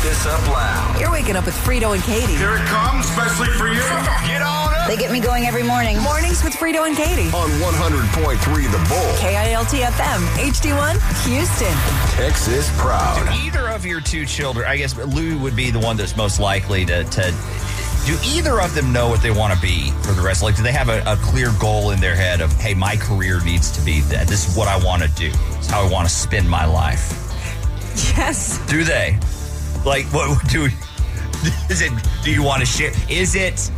this up loud. You're waking up with Frito and Katie. Here it comes, especially for you. Get on up. They get me going every morning. Mornings with Frito and Katie. On 100.3 The Bull. KILT FM, HD1, Houston. Texas proud. Do either of your two children, I guess Lou would be the one that's most likely to do either of them know what they want to be for the rest? Like, do they have a clear goal in their head of, hey, my career needs to be that. This is what I want to do. It's how I want to spend my life. Yes. Do they? Like, what do is it? Do you want to share? Is it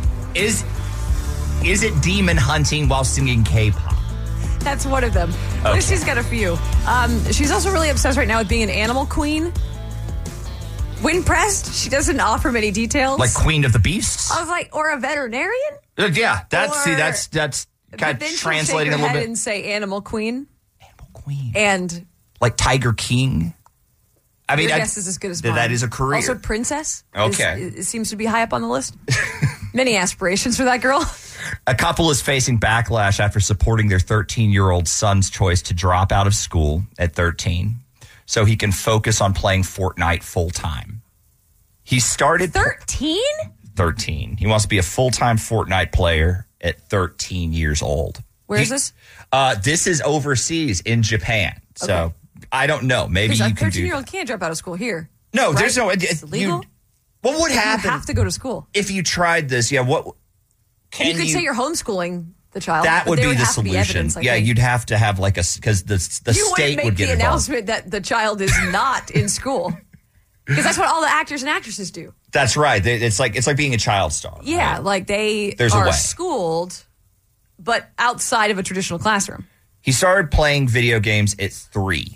demon hunting while singing K-pop? That's one of them. Okay. She's got a few. She's also really obsessed right now with being an animal queen. When pressed, she doesn't offer many details. Like Queen of the Beasts? I was like, or a veterinarian? Yeah, that's kind of then translating a she'll shake her little head bit. and say animal queen. Animal Queen. And Like Tiger King? I mean, your guess is as good as mine. that is a career. Also, princess. Okay. It seems to be high up on the list. Many aspirations for that girl. A couple is facing backlash after supporting their 13-year-old son's choice to drop out of school at 13 so he can focus on playing Fortnite full-time. He started... 13? 13. He wants to be a full-time Fortnite player at 13 years old. Where is this? This is overseas in Japan. So Okay. I don't know. Maybe Because you a can do... 13-year-old can't drop out of school here. No, right? there's no... It's illegal? What would happen? You have to go to school. if you tried this? Yeah, what... You could say you're homeschooling the child. That but would there be the have to solution. evidence, I think. You'd have to have like because the You state wouldn't would make get the involved. announcement that the child is not in school. Because that's what all the actors and actresses do. That's right. It's like being a child star. Yeah, right? like they There's a are way. schooled, but outside of a traditional classroom. He started playing video games at 3.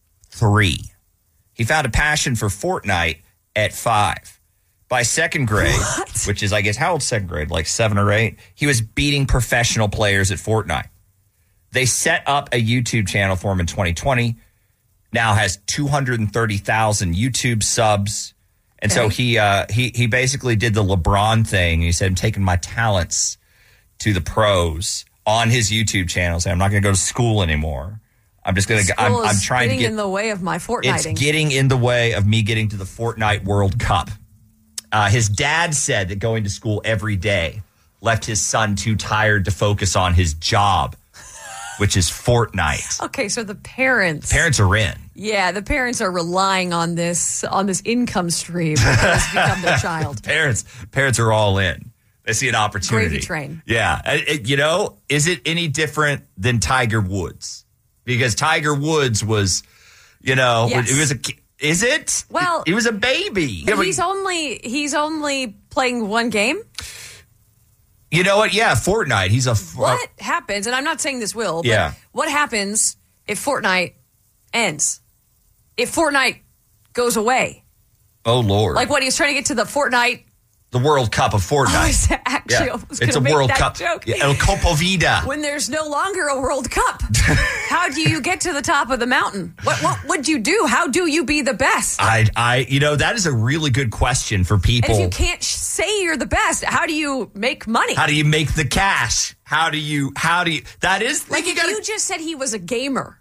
He found a passion for Fortnite at 5. By second grade, which is, I guess, how old's second grade? Like 7 or 8? He was beating professional players at Fortnite. They set up a YouTube channel for him in 2020. Now has 230,000 YouTube subs. And so he basically did the LeBron thing. He said, I'm taking my talents to the pros on his YouTube channel. Saying, I'm not going to go to school anymore. I'm just going to, I'm trying to get in the way of my Fortniting. It's getting in the way of me getting to the Fortnite World Cup. His dad said that going to school every day left his son too tired to focus on his job, which is Fortnite. Okay, so the parents Parents are in. Yeah, the parents are relying on this income stream that has become their child. Parents are all in. They see an opportunity. Gravy train. Yeah. Is it any different than Tiger Woods? Because Tiger Woods was, Yes. it was is it? Well, he was a baby. But he's only playing one game. You know what? Yeah, Fortnite. He's a... What happens, and I'm not saying this will, but what happens if Fortnite ends? If Fortnite goes away? Oh, Lord. Like when he's trying to get to the Fortnite... The World Cup of Fortnite. I was actually almost going to make World that Cup. joke. Yeah, El Copo Vida. When there's no longer a World Cup, how do you get to the top of the mountain? What would you do? How do you be the best? That is a really good question for people. And if you can't say you're the best, how do you make money? How do you make the cash? How do you, that is like if you just said he was a gamer.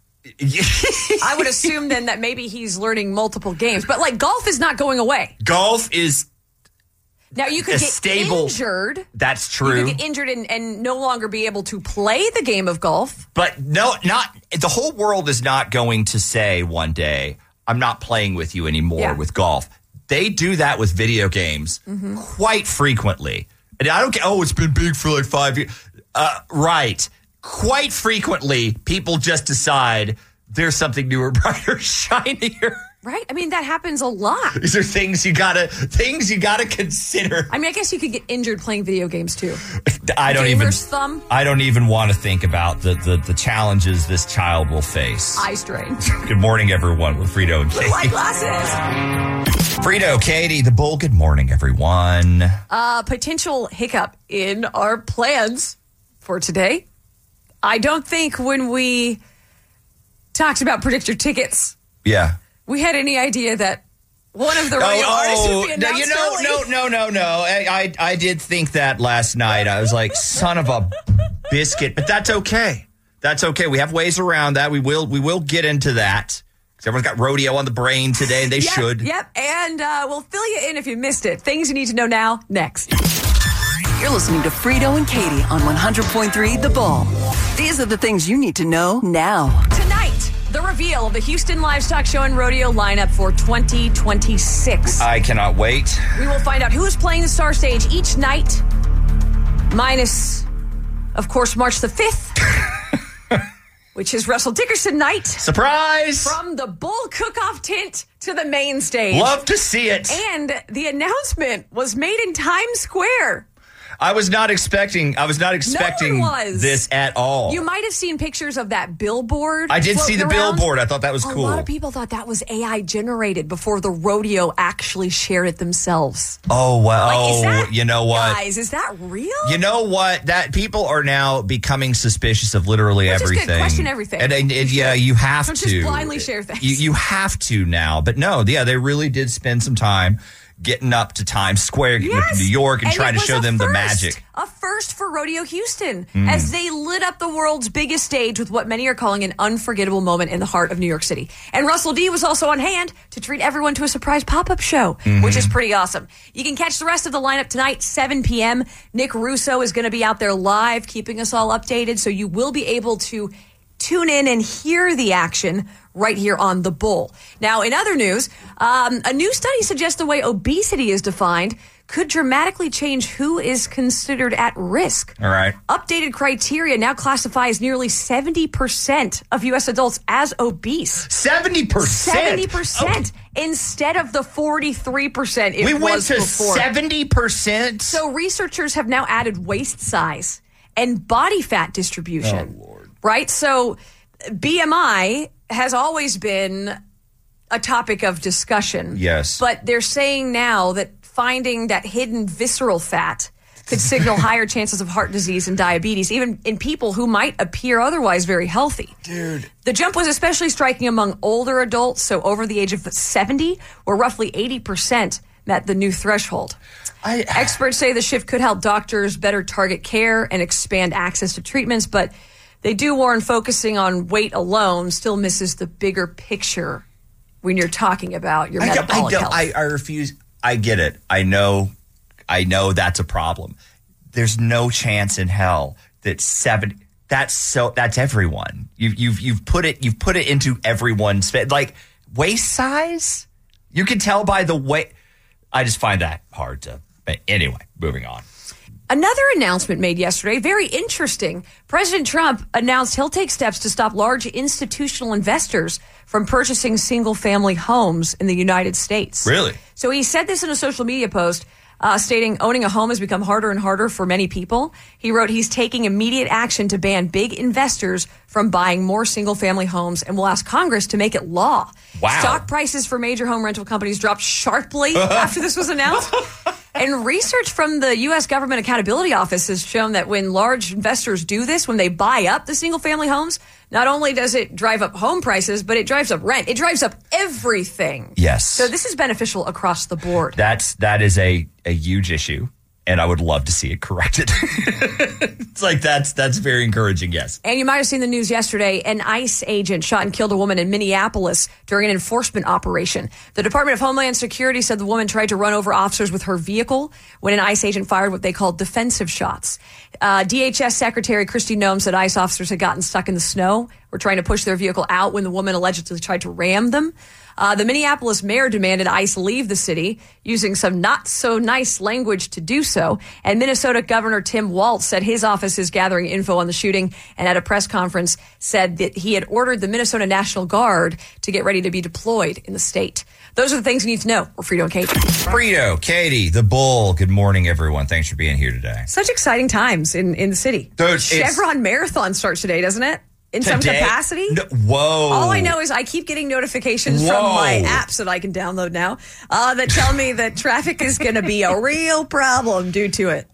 I would assume then that maybe he's learning multiple games, but like golf is not going away. Golf is now you could get injured. That's true. You could get injured and no longer be able to play the game of golf. But the whole world is not going to say one day, I'm not playing with you anymore with golf. They do that with video games quite frequently. And I don't get, it's been big for like 5 years. Right. Quite frequently, people just decide there's something newer, brighter, shinier. Right? I mean, that happens a lot. These are things you gotta consider. I mean, I guess you could get injured playing video games too. I don't even want to think about the challenges this child will face. Eye strain. Good morning, everyone, with Frito and Katie. Blue glasses. Frito, Katie, the Bull. Good morning, everyone. Potential hiccup in our plans for today. I don't think when we talked about Predict Your Tickets, we had any idea that one of the radio artists would be announced early. No. I did think that last night. I was like, son of a biscuit. But that's okay. That's okay. We have ways around that. We will get into that. Everyone's got rodeo on the brain today, and they should. Yep, and we'll fill you in if you missed it. Things you need to know now, next. You're listening to Frito and Katie on 100.3 The Bull. These are the things you need to know now. Tonight, the reveal of the Houston Livestock Show and Rodeo lineup for 2026. I cannot wait. We will find out who is playing the Star Stage each night, minus, of course, March the 5th, which is Russell Dickerson night. Surprise! From the Bull Cook-Off tent to the main stage. Love to see it. And the announcement was made in Times Square. I was not expecting this at all. You might have seen pictures of that billboard. I did see the billboard. I thought that was cool. A lot of people thought that was AI generated before the rodeo actually shared it themselves. Oh, well, you know what? Guys, is that real? You know what? That people are now becoming suspicious of literally everything. Just question everything. And yeah, you have Don't to. just blindly share things. You have to now. But no, yeah, they really did spend some time getting up to Times Square, getting up to New York, and trying to show them the magic. A first for Rodeo Houston as they lit up the world's biggest stage with what many are calling an unforgettable moment in the heart of New York City. And Russell D was also on hand to treat everyone to a surprise pop-up show, which is pretty awesome. You can catch the rest of the lineup tonight, 7 p.m. Nick Russo is going to be out there live, keeping us all updated, so you will be able to tune in and hear the action right here on The Bull. Now, in other news, a new study suggests the way obesity is defined could dramatically change who is considered at risk. All right. Updated criteria now classifies nearly 70% of U.S. adults as obese. 70%? 70% instead of the 43% it was before. We went to 70%? So researchers have now added waist size and body fat distribution. Oh, Lord. Right? So BMI has always been a topic of discussion. Yes. But they're saying now that finding that hidden visceral fat could signal higher chances of heart disease and diabetes, even in people who might appear otherwise very healthy. Dude. The jump was especially striking among older adults, so over the age of 70, where roughly 80% met the new threshold. Experts say the shift could help doctors better target care and expand access to treatments, but they do warn focusing on weight alone still misses the bigger picture when you're talking about your metabolic health. I refuse. I get it. I know that's a problem. There's no chance in hell that 70. That's everyone. You've put it into everyone's, like, waist size. You can tell by the weight. I just find that hard to. Anyway, moving on. Another announcement made yesterday, very interesting. President Trump announced he'll take steps to stop large institutional investors from purchasing single-family homes in the United States. Really? So he said this in a social media post, stating owning a home has become harder and harder for many people. He wrote he's taking immediate action to ban big investors from buying more single-family homes and will ask Congress to make it law. Wow. Stock prices for major home rental companies dropped sharply after this was announced. And research from the U.S. Government Accountability Office has shown that when large investors do this, when they buy up the single-family homes, not only does it drive up home prices, but it drives up rent. It drives up everything. Yes. So this is beneficial across the board. That is a huge issue, and I would love to see it corrected. It's like that's very encouraging, yes. And you might have seen the news yesterday. An ICE agent shot and killed a woman in Minneapolis during an enforcement operation. The Department of Homeland Security said the woman tried to run over officers with her vehicle when an ICE agent fired what they called defensive shots. DHS Secretary Kristi Noem said ICE officers had gotten stuck in the snow, were trying to push their vehicle out when the woman allegedly tried to ram them. The Minneapolis mayor demanded ICE leave the city, using some not-so-nice language to do so. And Minnesota Governor Tim Walz said his office is gathering info on the shooting, and at a press conference said that he had ordered the Minnesota National Guard to get ready to be deployed in the state. Those are the things you need to know. We're Frito and Katie. Frito, Katie, the Bull. Good morning, everyone. Thanks for being here today. Such exciting times in the city. Dude, Chevron Marathon starts today, doesn't it? In some capacity? No, whoa. All I know is I keep getting notifications from my apps that I can download now that tell me that traffic is going to be a real problem due to it.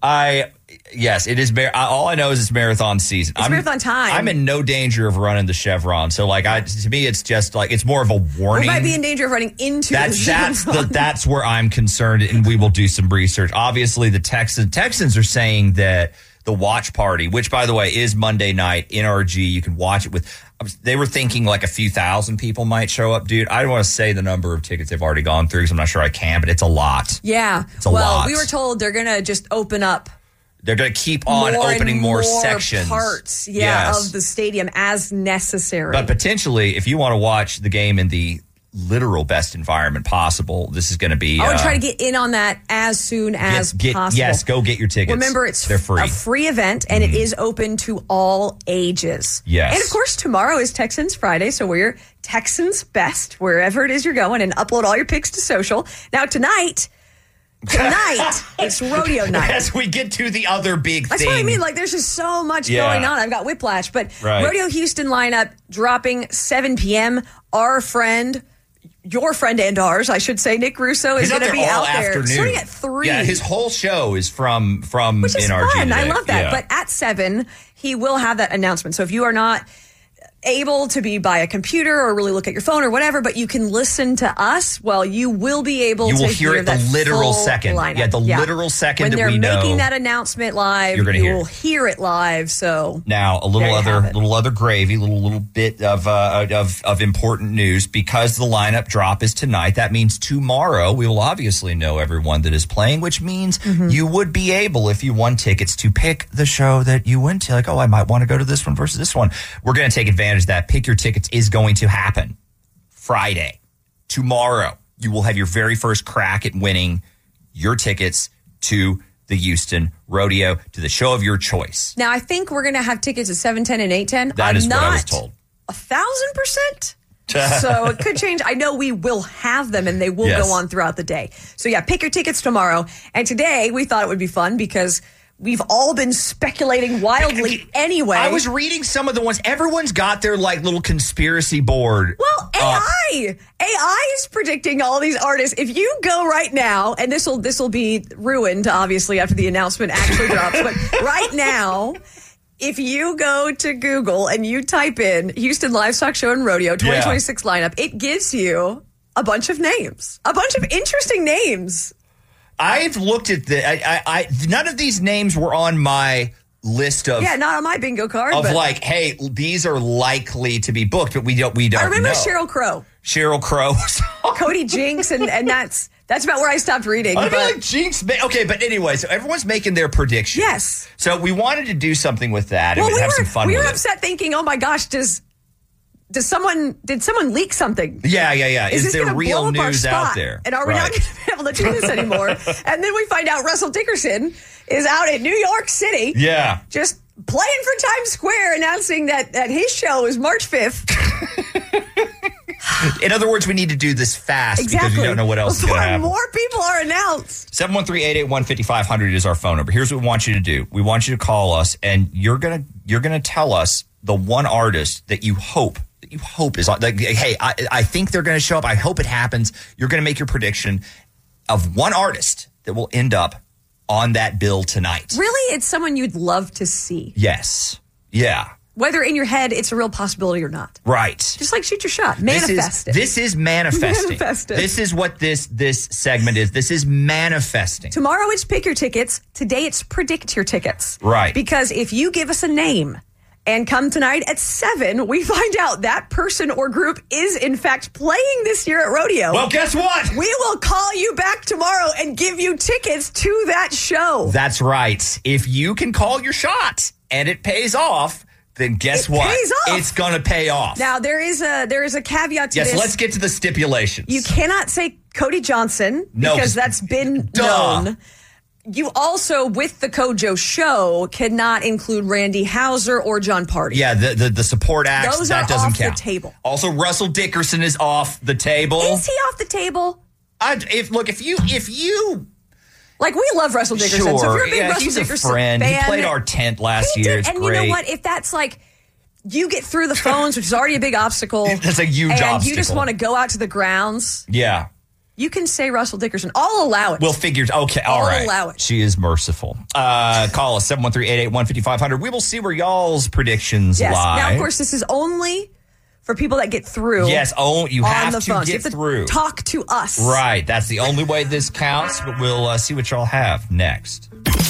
Yes, it is. All I know is it's marathon season. It's marathon time. I'm in no danger of running the Chevron. So, to me, it's just like it's more of a warning. We might be in danger of running into the Chevron. That's where I'm concerned, and we will do some research. Obviously, the Texans are saying that the watch party, which, by the way, is Monday night, NRG. You can watch it with, they were thinking like a few thousand people might show up, dude. I don't want to say the number of tickets they've already gone through because I'm not sure I can, but it's a lot. Yeah. It's a lot. We were told they're going to just open up. They're going to keep on opening more sections. Parts, of the stadium as necessary. But potentially, if you want to watch the game in the literal best environment possible, this is going to be... I would try to get in on that as soon as possible. Yes, go get your tickets. Remember, they're free. A free event, and it is open to all ages. Yes. And, of course, tomorrow is Texans Friday, so we're Texans best wherever it is you're going, and upload all your pics to social. Now, tonight, it's rodeo night. As we get to the other big thing. That's what I mean. Like, there's just so much going on. I've got whiplash. But Rodeo Houston lineup dropping 7 p.m. Our friend... Your friend and ours, I should say, Nick Russo is going to be out there starting at 3. Yeah, his whole show is from which is NRG fun. today. I love that. Yeah. But at 7, he will have that announcement. So if you are not able to be by a computer or really look at your phone or whatever, but you can listen to us, well, you will be able to hear it the literal second. Lineup. Yeah, the literal second when that we know. When they're making that announcement live, you will hear it live. So now a little other gravy, little bit of important news, because the lineup drop is tonight. That means tomorrow we will obviously know everyone that is playing, which means you would be able, if you won tickets, to pick the show that you went to. Like, I might want to go to this one versus this one. We're going to take advantage that Pick Your Tickets is going to happen Friday. Tomorrow, you will have your very first crack at winning your tickets to the Houston Rodeo, to the show of your choice. Now, I think we're going to have tickets at 7:10 and 8:10. That is what I was told. 1,000%. So it could change. I know we will have them, and they will go on throughout the day. So yeah, pick your tickets tomorrow. And today, we thought it would be fun because we've all been speculating wildly anyway. I was reading some of the ones. Everyone's got their like little conspiracy board. Well, AI is predicting all these artists. If you go right now, and this will be ruined obviously after the announcement actually drops, but right now, if you go to Google and you type in Houston Livestock Show and Rodeo 2026 lineup, it gives you a bunch of names, a bunch of interesting names. I've looked at none of these names were on my list of... Yeah, not on my bingo card. Of like, hey, these are likely to be booked, but we don't know. I remember Sheryl Crow. Cody Jinks, and that's about where I stopped reading. I feel like Jinx... Okay, but anyway, so everyone's making their predictions. Yes. So we wanted to do something with that and have some fun with it. We were upset thinking, oh my gosh, did someone leak something? Yeah. Is there real blow up news out there? And are we not going to be able to do this anymore? And then we find out Russell Dickerson is out in New York City. Yeah. Just playing for Times Square, announcing that his show is March 5th. In other words, we need to do this fast because we don't know what else is going to happen. More people are announced. 713-881-5500 is our phone number. Here's what we want you to do. We want you to call us, and you're gonna tell us the one artist that you hope is like, hey, I think they're going to show up. I hope it happens. You're going to make your prediction of one artist that will end up on that bill tonight. Really? It's someone you'd love to see. Yes. Yeah. Whether in your head it's a real possibility or not. Right. Just like shoot your shot. Manifest it. This is manifesting. Manifest it. This is what this segment is. This is manifesting. Tomorrow it's pick your tickets. Today it's predict your tickets. Right. Because if you give us a name and come tonight at 7, we find out that person or group is in fact playing this year at Rodeo. Well, guess what? We will call you back tomorrow and give you tickets to that show. That's right. If you can call your shot and it pays off, then guess what? Pays off. It's going to pay off. Now, there is a caveat to this. Yes, let's get to the stipulations. You cannot say Cody Johnson because that's been known. You also, with the Kojo show, cannot include Randy Houser or John Party. Yeah, the support acts, those that are doesn't off count. The table. Also, Russell Dickerson is off the table. Is he off the table? If you like, we love Russell Dickerson. Sure. So if you're a big Russell he's Dickerson a friend. fan, he played our tent last year. It's and great. You know what? If that's like, you get through the phones, which is already a big obstacle. That's a huge and obstacle. You just want to go out to the grounds. Yeah. You can say Russell Dickerson. I'll allow it. We'll figure. Okay, all right. I'll allow it. She is merciful. Call us 713-881-5500. We will see where y'all's predictions lie. Now, of course, this is only for people that get through. Yes. You have to phones. get through. Talk to us. Right. That's the only way this counts. But we'll see what y'all have next.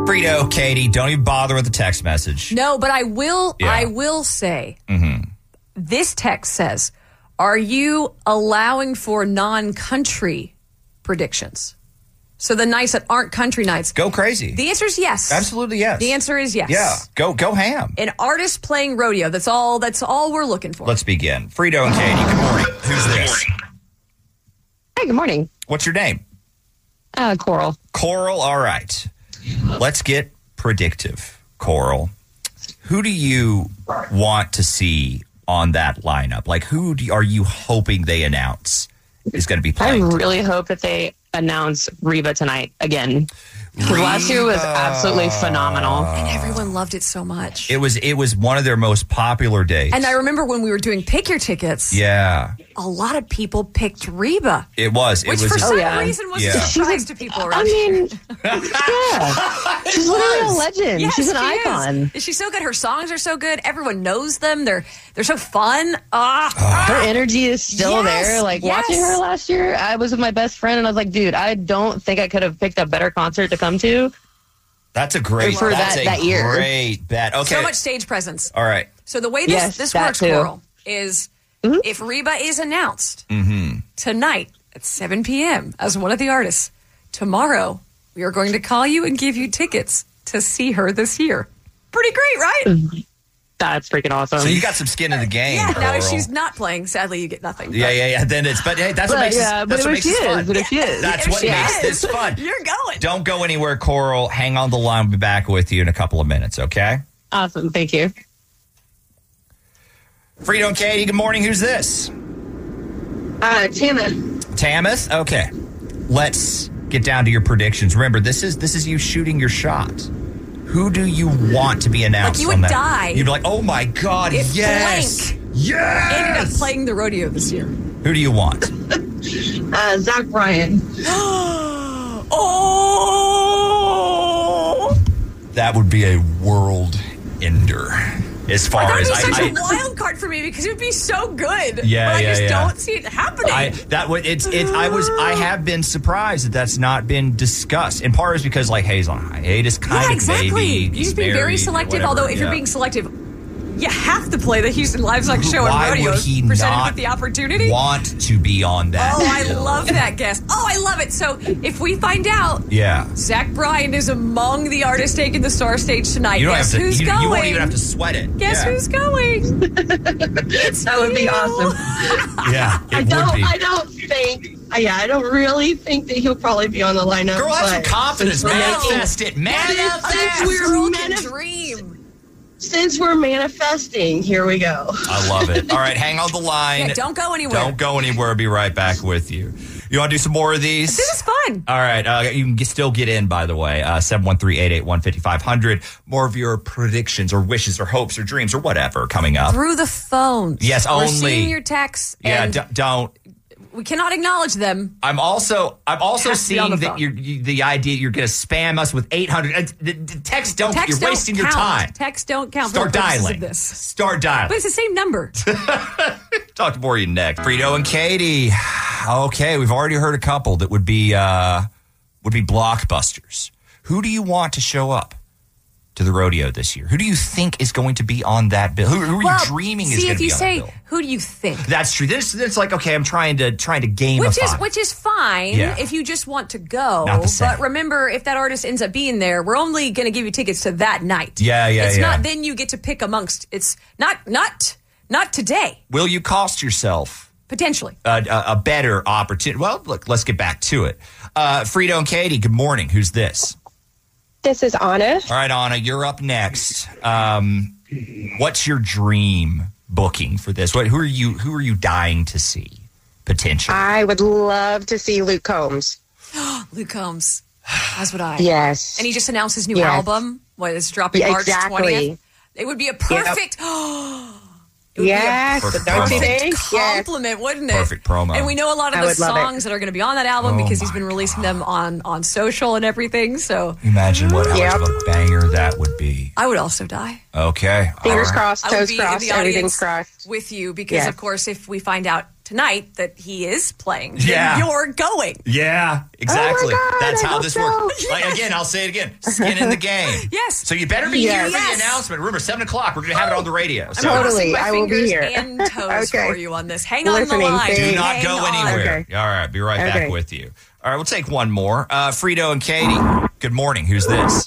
Frito, Katie, don't even bother with the text message. No, but I will. Yeah. I will say. This text says, "Are you allowing for non-country predictions? So the nights that aren't country nights. Go crazy." The answer is yes. Absolutely yes. The answer is yes. Yeah. Go ham. An artist playing rodeo. That's all we're looking for. Let's begin. Frito and Katie, good morning. Who's this? Hi, good morning. What's your name? Coral. Coral, all right. Let's get predictive, Coral. Who do you want to see on that lineup? Like, are you hoping they announce is going to be playing? I really hope that they announce Reba tonight again. Because last year was absolutely phenomenal. And everyone loved it so much. It was one of their most popular days. And I remember when we were doing Pick Your Tickets. Yeah. A lot of people picked Reba. It was. Which for some reason was a surprise to people around here. Yeah. She's literally a legend. Yes, she's an icon. She's so good. Her songs are so good. Everyone knows them. They're so fun. Her energy is still there. Like, watching her last year, I was with my best friend, and I was like, dude, I don't think I could have picked a better concert to come to. That's a great that year. Great bet. Okay. So much stage presence. All right. So the way this works, Coral, is if Reba is announced tonight at 7 p.m. as one of the artists, tomorrow we are going to call you and give you tickets to see her this year. Pretty great, right? That's freaking awesome. So you got some skin in the game. Yeah, now if Coral. she's not playing, sadly you get nothing. Yeah. Then that's what makes this fun. But if she is. That's what makes this fun. You're going. Don't go anywhere, Coral. Hang on the line. We'll be back with you in a couple of minutes, okay? Awesome. Thank you. Frito and Katie, good morning. Who's this? Tamith. Tamith? Okay. Let's get down to your predictions. Remember, this is you shooting your shot. Who do you want to be announced? Like you would die. You'd be like, oh my God, if yes. Blank yes. ended up playing the rodeo this year. Who do you want? Zach Bryan. Oh! That would be a world ender. As far as that would be such a wild card for me because it would be so good. Yeah, but I just don't see it happening. I have been surprised that that's not been discussed. In part is because like Hayes on hiatus, kind of exactly. maybe. He's being very selective. Although if you're being selective, you have to play the Houston Livestock Show and rodeo presented with the opportunity. Want to be on that? Oh, I love that guess. Oh, I love it. So if we find out, Zach Bryan is among the artists taking the star stage tonight. Guess who's going? You won't even have to sweat it. Guess who's going? That would be awesome. Yeah, I don't really think that he'll probably be on the lineup. Girl, have some confidence. Manifest it. Dream. Since we're manifesting, here we go. I love it. All right, hang on the line. Yeah, don't go anywhere. Don't go anywhere. I'll be right back with you. You want to do some more of these? This is fun. All right. You can still get in, by the way. 713-881-5500. More of your predictions or wishes or hopes or dreams or whatever coming up. Through the phones. Yes, only. We're seeing your texts. Yeah, don't. We cannot acknowledge them. I'm also seeing that the idea you're going to spam us with 800 text. You're wasting your time. Text don't count. Start dialing. Start dialing. But it's the same number. Talk to more of you next. Frito and Katie. Okay, we've already heard a couple that would be blockbusters. Who do you want to show up to the rodeo this year? Who do you think is going to be on that bill? Who are you dreaming is going to be on that bill? Who do you think? That's true. This it's like, okay, I'm trying to gamify. Which is fine if you just want to go. Not the same. But remember, if that artist ends up being there, we're only going to give you tickets to that night. It's not then you get to pick amongst. It's not today. Will you cost yourself potentially a better opportunity? Well, look, let's get back to it. Frito and Katie, good morning. Who's this? This is Anna. All right, Anna, you're up next. What's your dream booking for this? Who are you dying to see potentially? I would love to see Luke Combs. Luke Combs. That's what I. Yes. And he just announced his new album. What is dropping March 20th? It would be a perfect. Yes, don't you think? Compliment, wouldn't it? Perfect promo. And we know a lot of the songs that are going to be on that album because he's been releasing them on social and everything. So imagine how much of a banger that would be. I would also die. Okay, fingers crossed, toes crossed, everything's crossed with you because of course, if we find out tonight that he is playing. Yeah. And you're going. Yeah, exactly. Oh my God, That's I how hope this so. works. Like, again, I'll say it again. Skin in the game. Yes. So you better be here for the Yes. announcement. Remember, 7 o'clock. We're going to have it on the radio. So Totally. My I will be fingers here. and toes Okay. for you on this. Hang on Listening, the line. thanks. do not Hang go on. anywhere. Okay. All right, be right back Okay. with you. All right, we'll take one more. Frito and Katie, good morning. Who's this?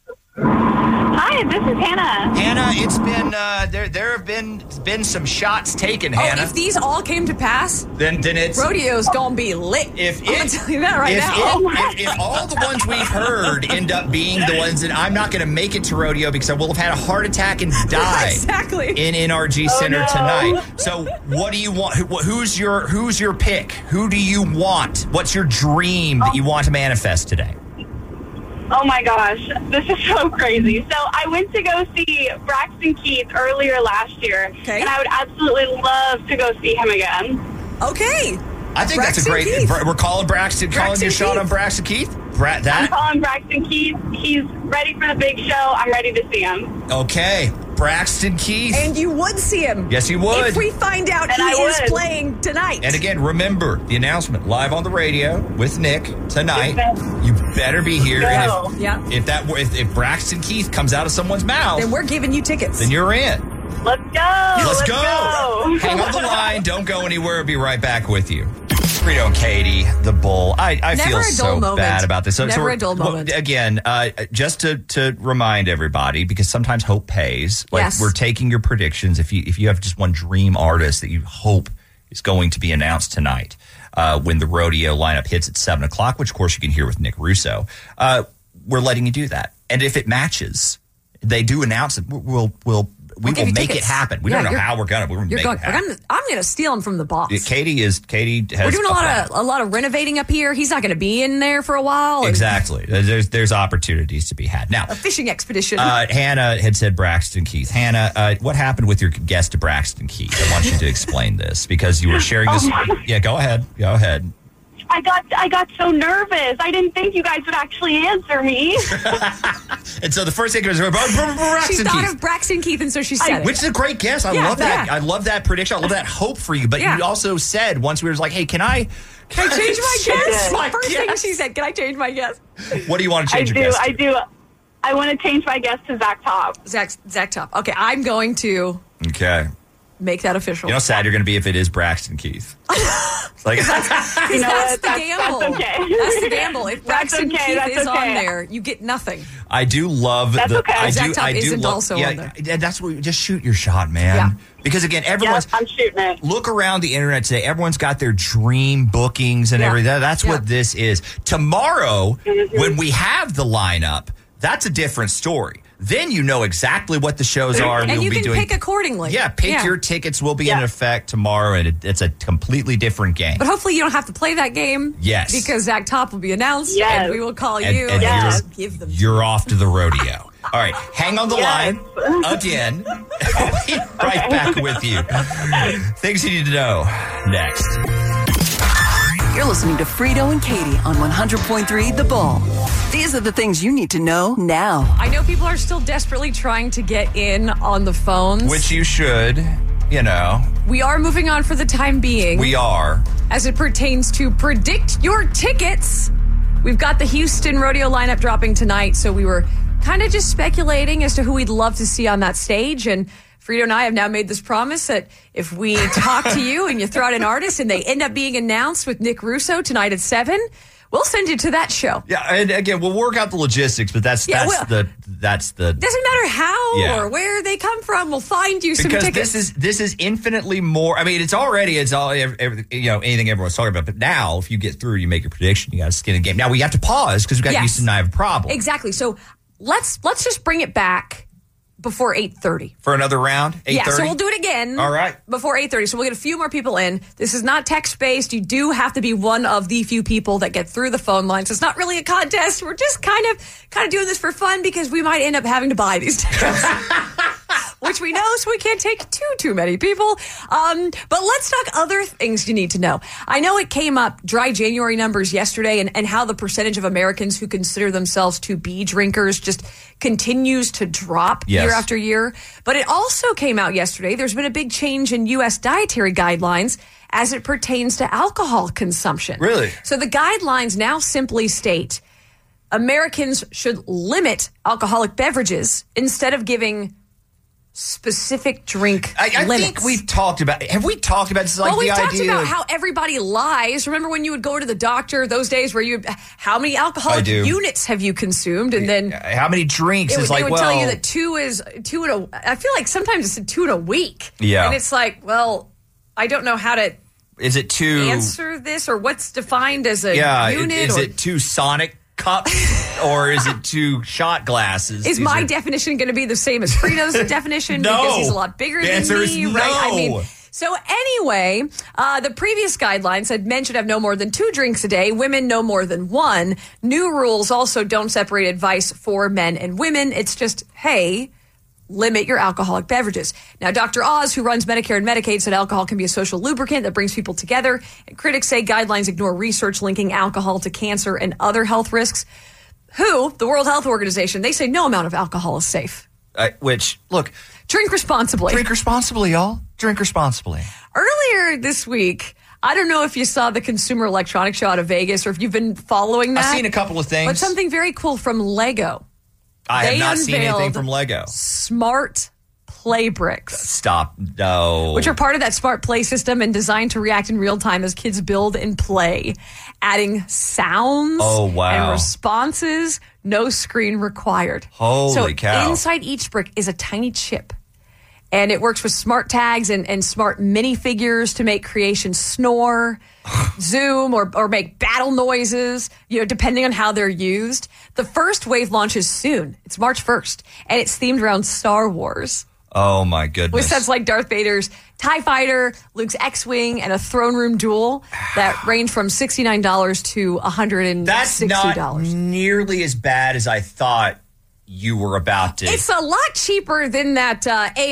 Hi, this is Hannah. Hannah, it's been there have been some shots taken, Hannah. If these all came to pass, then it's rodeo's gonna be lit. I'm gonna tell you that right now. If all the ones we've heard end up being the ones that I'm not going to make it to rodeo because I will have had a heart attack and die Exactly. in NRG Center no. tonight. So what do you want? Who's your pick? Who do you want? What's your dream that you want to manifest today? Oh my gosh, this is so crazy. So I went to go see Braxton Keith earlier last year, Okay. and I would absolutely love to go see him again. Okay. I think that's a Braxton great. Keith. We're calling calling Braxton your shot Keith. on Braxton Keith. I'm That calling Braxton Keith. He's ready for the big show. I'm ready to see him. okay? Braxton Keith. And you would see him. Yes, you would. If we find out And he I is would. playing tonight. And again, remember the announcement live on the radio with Nick tonight. Yes. You better be here. No. And Yeah. if Braxton Keith comes out of someone's mouth, Then we're giving you tickets. then you're in. Let's go. Let's go. Hang on the line. Don't go anywhere. We'll be right back with you. Frito and Katie, the bull. I Never feel a dull so moment. bad about this. So, Never we're- a dull moment. Again, just to remind everybody, because sometimes hope pays. Like Yes. we're taking your predictions. If you have just one dream artist that you hope is going to be announced tonight, when the rodeo lineup hits at 7 o'clock, which of course you can hear with Nick Russo, we're letting you do that. And if it matches, they do announce it. We will give you make it tickets. happen. We Yeah, don't know you're- how we're gonna make it happen. I'm gonna steal him from the boss. Katie has. We're doing a lot of renovating up here. He's not going to be in there for a while. and Exactly. There's opportunities to be had. Now, A fishing expedition. Hannah had said Braxton Keith. Hannah, what happened with your guest to Braxton Keith? I want you to explain this because you were sharing this. Yeah, go ahead. Go ahead. I got so nervous. I didn't think you guys would actually answer me. And so the first thing was she Braxton thought Keith. of Braxton Keith, and so she said it. Which is a great guess. I Yeah, love that. yeah. I love that prediction. I love that hope for you. But Yeah. you also said once we were like, hey, can I Can I change my guess? my First thing guess? she said, can I change my guess? What do you want to I change do. your guess I to? do. I want to change my guess to Zach Top. Zach Top. Okay, I'm going to Okay. make that official. You know how sad you're going to be if it is Braxton Keith. Like, You know That's what? the That's gamble. okay. That's the gamble. If That's Braxton okay, Keith that's is on okay. there, you get nothing. I do love That's the. okay. I Zach do. Top I do isn't love. also yeah, on there. yeah, that's what. Just shoot your shot, man. Yeah. Because again, Yep, everyone's. I'm shooting it. Look around the internet today. Everyone's got their dream bookings and Yeah. everything. That's Yeah. what this is. Tomorrow, Mhm. when we have the lineup, that's a different story. Then you know exactly what the shows are, And we'll you be can doing. pick accordingly. Yeah, pick your tickets. Will be in Yeah. effect tomorrow, and it's a completely different game. But hopefully you don't have to play that game. Yes. Because Zach Top will be announced, Yes. and we will call And- you and and you're- give them. You're off to the rodeo. All right, hang on the Yes. line again. We'll be right back with you. Things you need to know next. You're listening to Frito and Katie on 100.3 The Bull. These are the things you need to know now. I know people are still desperately trying to get in on the phones. Which you should, you know, we are moving on for the time being. we are. As it pertains to predict your tickets. We've got the Houston rodeo lineup dropping tonight, so we were kind of just speculating as to who we'd love to see on that stage. And Frito and I have now made this promise that if we talk to you and you throw out an artist and they end up being announced with Nick Russo tonight at 7, we'll send you to that show. Yeah, and again, we'll work out the logistics, but that's the Doesn't matter how Yeah. or where they come from. We'll find you some because tickets. this is infinitely more. I mean, it's all anything everyone's talking about. But now, if you get through, you make your prediction. You got to skin in the game. Now we have to pause because we got Yes. Houston and I have a problem Exactly. So let's just bring it back before 8:30. for another round. 8:30. Yeah, so we'll do it again. All right. Before 8:30. So we'll get a few more people in. This is not text-based. You do have to be one of the few people that get through the phone lines. It's not really a contest. We're just kind of doing this for fun because we might end up having to buy these tickets. which we know, so we can't take too many people. But let's talk other things you need to know. I know it came up, dry January numbers yesterday, and how the percentage of Americans who consider themselves to be drinkers just continues to drop year after year. But it also came out yesterday. There's been a big change in U.S. dietary guidelines as it pertains to alcohol consumption. Really? So the guidelines now simply state Americans should limit alcoholic beverages instead of giving specific drink I limits. think we've talked about it. Have we talked about this? Like we've talked idea about how everybody lies. Remember when you would go to the doctor those days where how many alcoholic units have you consumed? And then how many drinks is they would tell you that two in a, I feel like sometimes it's 2 in a week. Yeah. And it's like, well, I don't know how to is it two answer this or what's defined as a unit. Is it 2 Sonic cups or is it 2 shot glasses? Is my definition going to be the same as Frito's definition? No. Because he's a lot bigger than me, no. right? I mean, so anyway, the previous guidelines said men should have no more than 2 drinks a day, women no more than 1. New rules also don't separate advice for men and women. It's just, hey, limit your alcoholic beverages. Now, Dr. Oz, who runs Medicare and Medicaid, said alcohol can be a social lubricant that brings people together. And critics say guidelines ignore research linking alcohol to cancer and other health risks. The World Health Organization, they say no amount of alcohol is safe. Look. Drink responsibly. Drink responsibly, y'all. Drink responsibly. Earlier this week, I don't know if you saw the Consumer Electronics Show out of Vegas or if you've been following that. I've seen a couple of things. But something very cool from Lego. I have not seen anything from Lego. Smart play bricks. Stop. No. Which are part of that smart play system and designed to react in real time as kids build and play. Adding sounds and responses. No screen required. Holy cow. Inside each brick is a tiny chip. And it works with smart tags and smart minifigures to make creation snore, zoom, or make battle noises, depending on how they're used. The first wave launches soon. It's March 1st. And it's themed around Star Wars. Oh, my goodness. With sets like Darth Vader's TIE Fighter, Luke's X-Wing, and a throne room duel that range from $69 to $160. That's not nearly as bad as I thought you were about to. It's a lot cheaper than that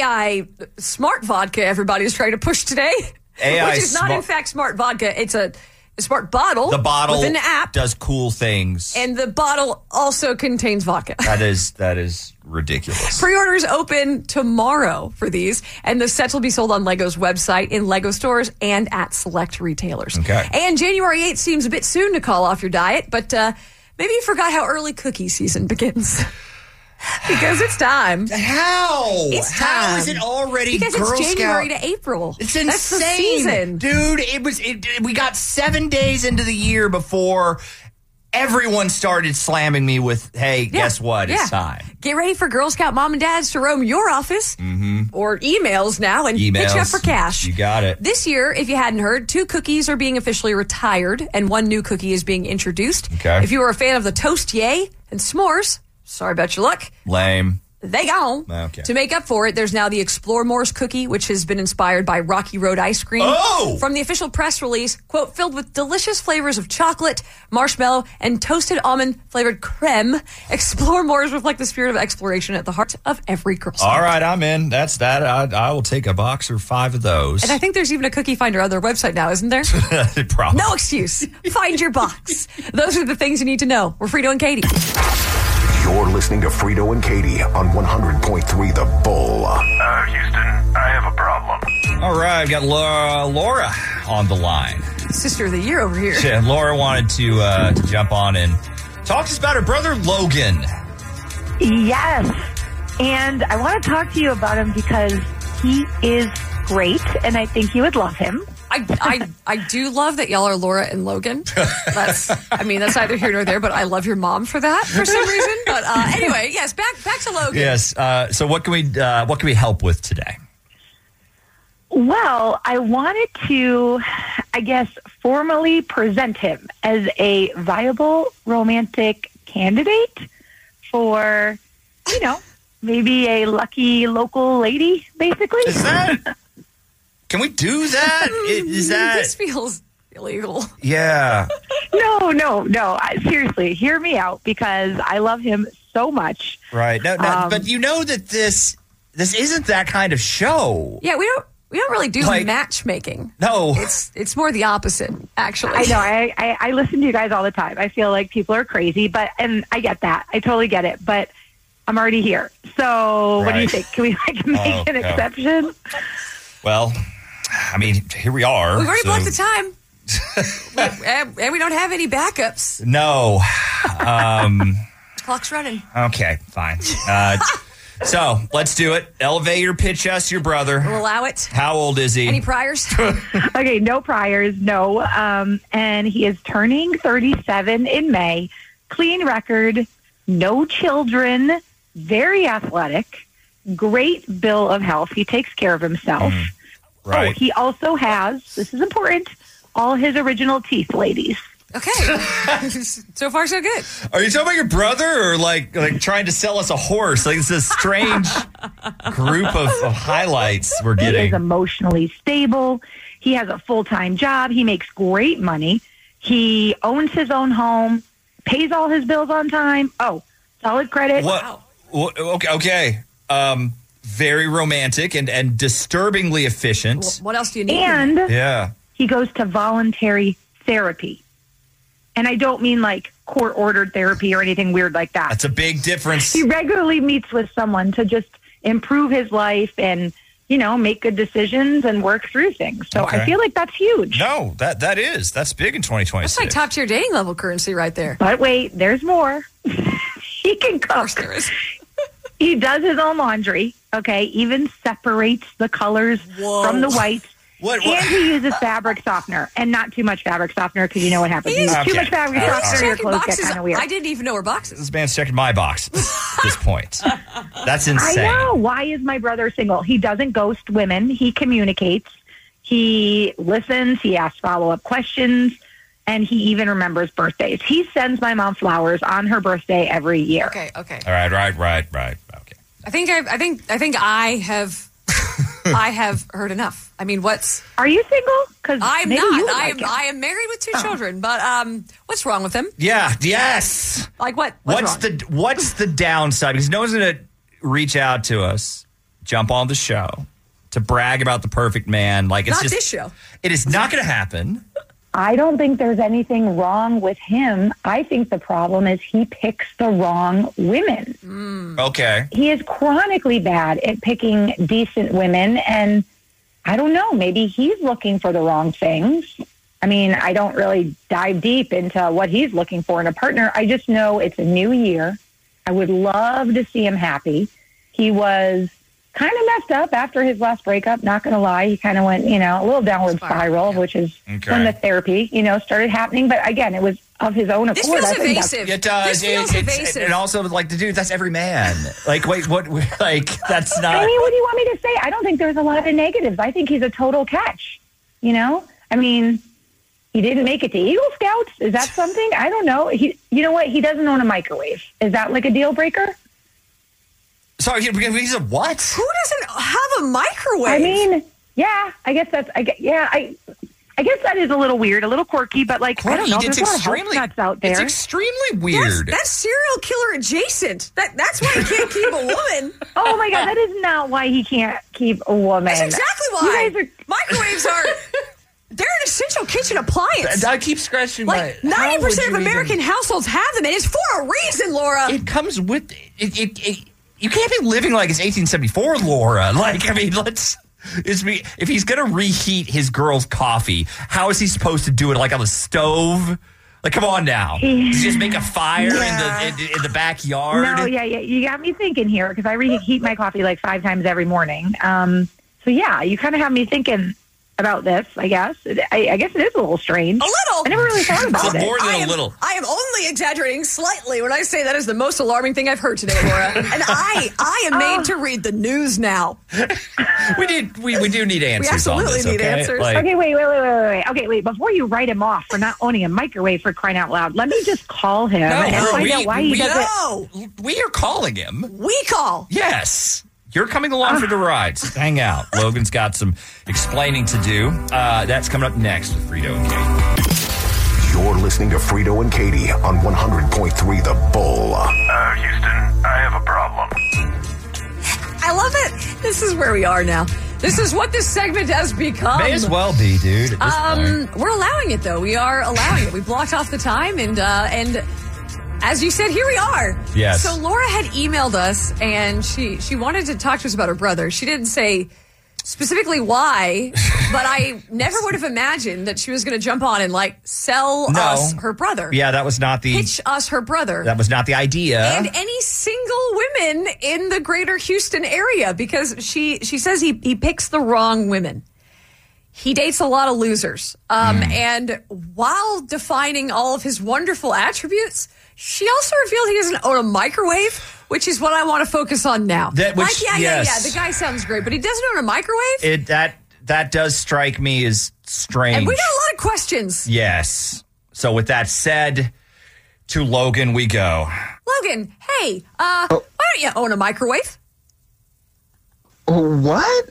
AI smart vodka everybody's trying to push today. AI which is not, in fact, smart vodka. It's a smart bottle. The bottle with an app does cool things. And the bottle also contains vodka. That is ridiculous. Pre-orders open tomorrow for these, and the sets will be sold on Lego's website, in Lego stores, and at select retailers. Okay. And January 8th seems a bit soon to call off your diet, but maybe you forgot how early cookie season begins. Because it's time. How? It's time. How is it already because Girl it's January Scout? to April. It's insane. That's the season. Dude, we got 7 days into the year before everyone started slamming me with, hey, guess what? It's time. Get ready for Girl Scout mom and dads to roam your office or emails now and hit you up for cash. You got it. This year, if you hadn't heard, 2 cookies are being officially retired and 1 new cookie is being introduced. Okay. If you were a fan of the Toast Yay and s'mores, sorry about your luck. Lame. They gone. Okay. To make up for it, there's now the Explore More's cookie, which has been inspired by Rocky Road ice cream. Oh! From the official press release, quote, filled with delicious flavors of chocolate, marshmallow, and toasted almond flavored creme. Explore More's reflect the spirit of exploration at the heart of every Girl Scout. All right, I'm in. That's that. I will take a box or 5 of those. And I think there's even a cookie finder on their website now, isn't there? Probably. No excuse. Find your box. Those are the things you need to know. We're Frito and Katie. You're listening to Frito and Katie on 100.3 The Bull. Houston, I have a problem. All right, I've got Laura on the line. Sister of the year over here. Yeah, Laura wanted to jump on and talk to us about her brother, Logan. Yes. And I want to talk to you about him because he is great, and I think you would love him. I do love that y'all are Laura and Logan. That's neither here nor there, but I love your mom for that for some reason. But anyway, yes, back to Logan. Yes. So what can we help with today? Well, I wanted to, formally present him as a viable romantic candidate for, maybe a lucky local lady, basically. Is that? Can we do that? Is that? This feels illegal. Yeah. No. Seriously, hear me out because I love him so much. Right. No, but you know that this isn't that kind of show. Yeah, we don't really do matchmaking. No. It's more the opposite, actually. I know. I listen to you guys all the time. I feel like people are crazy, and I get that. I totally get it. But I'm already here. So what do you think? Can we make an exception? Well, I mean, here we are. We've already blocked the time. and we don't have any backups. No. Clock's running. Okay, fine. So let's do it. Elevator pitch us your brother. We'll allow it. How old is he? Any priors? Okay, no priors, no. And he is turning 37 in May. Clean record, no children, very athletic, great bill of health. He takes care of himself. Right. Oh, he also has, this is important, all his original teeth, ladies. Okay. So far, so good. Are you talking about your brother or like trying to sell us a horse? Like it's a strange group of highlights we're getting. He is emotionally stable. He has a full-time job. He makes great money. He owns his own home, pays all his bills on time. Oh, solid credit. Wow. Okay. Very romantic and disturbingly efficient. What else do you need? And he goes to voluntary therapy. And I don't mean like court-ordered therapy or anything weird like that. That's a big difference. He regularly meets with someone to just improve his life and, make good decisions and work through things. So I feel like that's huge. No, that's big in 2026. That's like top-tier dating level currency right there. But wait, there's more. He can cook. Of course there is. He does his own laundry, okay? Even separates the colors from the whites. What? And he uses fabric softener, and not too much fabric softener because you know what happens. You use too much fabric softener, your clothes get kind of weird. I didn't even know where boxes. This man's checking my box at this point. That's insane. I know. Why is my brother single? He doesn't ghost women. He communicates. He listens. He asks follow-up questions. And he even remembers birthdays. He sends my mom flowers on her birthday every year. Okay. All right. Okay. I think I have heard enough. I mean, Are you single? Because I'm not. I am married with 2 children. But what's wrong with them? Yeah. Yes. Like what? What's the downside? Because no one's going to reach out to us, jump on the show to brag about the perfect man. Like it's not this show. It is not going to happen. I don't think there's anything wrong with him. I think the problem is he picks the wrong women. Okay. He is chronically bad at picking decent women, and I don't know, maybe he's looking for the wrong things. I mean, I don't really dive deep into what he's looking for in a partner. I just know it's a new year. I would love to see him happy. He was kind of messed up after his last breakup, not going to lie. He kind of went, a little downward spiral, which is when the therapy, started happening. But again, it was of his own accord. This feels evasive. It does. This feels evasive. And also, like, dude, that's every man. Like, wait, what? Like, that's not. I mean, what do you want me to say? I don't think there's a lot of negatives. I think he's a total catch. I mean, he didn't make it to Eagle Scouts. Is that something? I don't know. You know what? He doesn't own a microwave. Is that like a deal breaker? Sorry, he's a what? Who doesn't have a microwave? I mean, yeah, I guess that is a little weird, a little quirky, but like, I don't know, there's a lot of health nuts out there. It's extremely weird. That's serial killer adjacent. That's why he can't keep a woman. Oh my God, that is not why he can't keep a woman. That's exactly why. Microwaves are... They're an essential kitchen appliance. I keep scratching my... 90% of American households have them, and it's for a reason, Laura. It comes with... You can't be living like it's 1874, Laura. Like, I mean, if he's going to reheat his girl's coffee, how is he supposed to do it? Like on the stove? Like, come on now. Does he just make a fire in the backyard? No, yeah. You got me thinking here because I reheat my coffee like 5 times every morning. So, yeah, you kind of have me thinking about this, I guess. I guess it is a little strange. A little. I never really thought about it. More than a little. I am only exaggerating slightly when I say that is the most alarming thing I've heard today, Laura. And I am made to read the news now. We do need answers. We absolutely need answers. Okay, wait. Okay, wait. Before you write him off for not owning a microwave, for crying out loud, let me just call him and find out why he doesn't. We are calling him. We call. Yes. You're coming along for the ride. So hang out. Logan's got some explaining to do. That's coming up next with Frito and Katie. You're listening to Frito and Katie on 100.3 The Bull. Houston, I have a problem. I love it. This is where we are now. This is what this segment has become. May as well be, dude. At this point. We're allowing it, though. We are allowing it. We blocked off the time, and as you said, here we are. Yes. So Laura had emailed us, and she wanted to talk to us about her brother. She didn't say specifically why, but I never would have imagined that she was going to jump on and sell us her brother. Yeah, that was not the pitch us her brother. That was not the idea. And any single women in the greater Houston area, because she says he picks the wrong women. He dates a lot of losers. And while defining all of his wonderful attributes, she also revealed he doesn't own a microwave, which is what I want to focus on now. Yeah. The guy sounds great, but he doesn't own a microwave? That does strike me as strange. And we got a lot of questions. Yes. So with that said, to Logan we go. Logan, hey, why don't you own a microwave? What?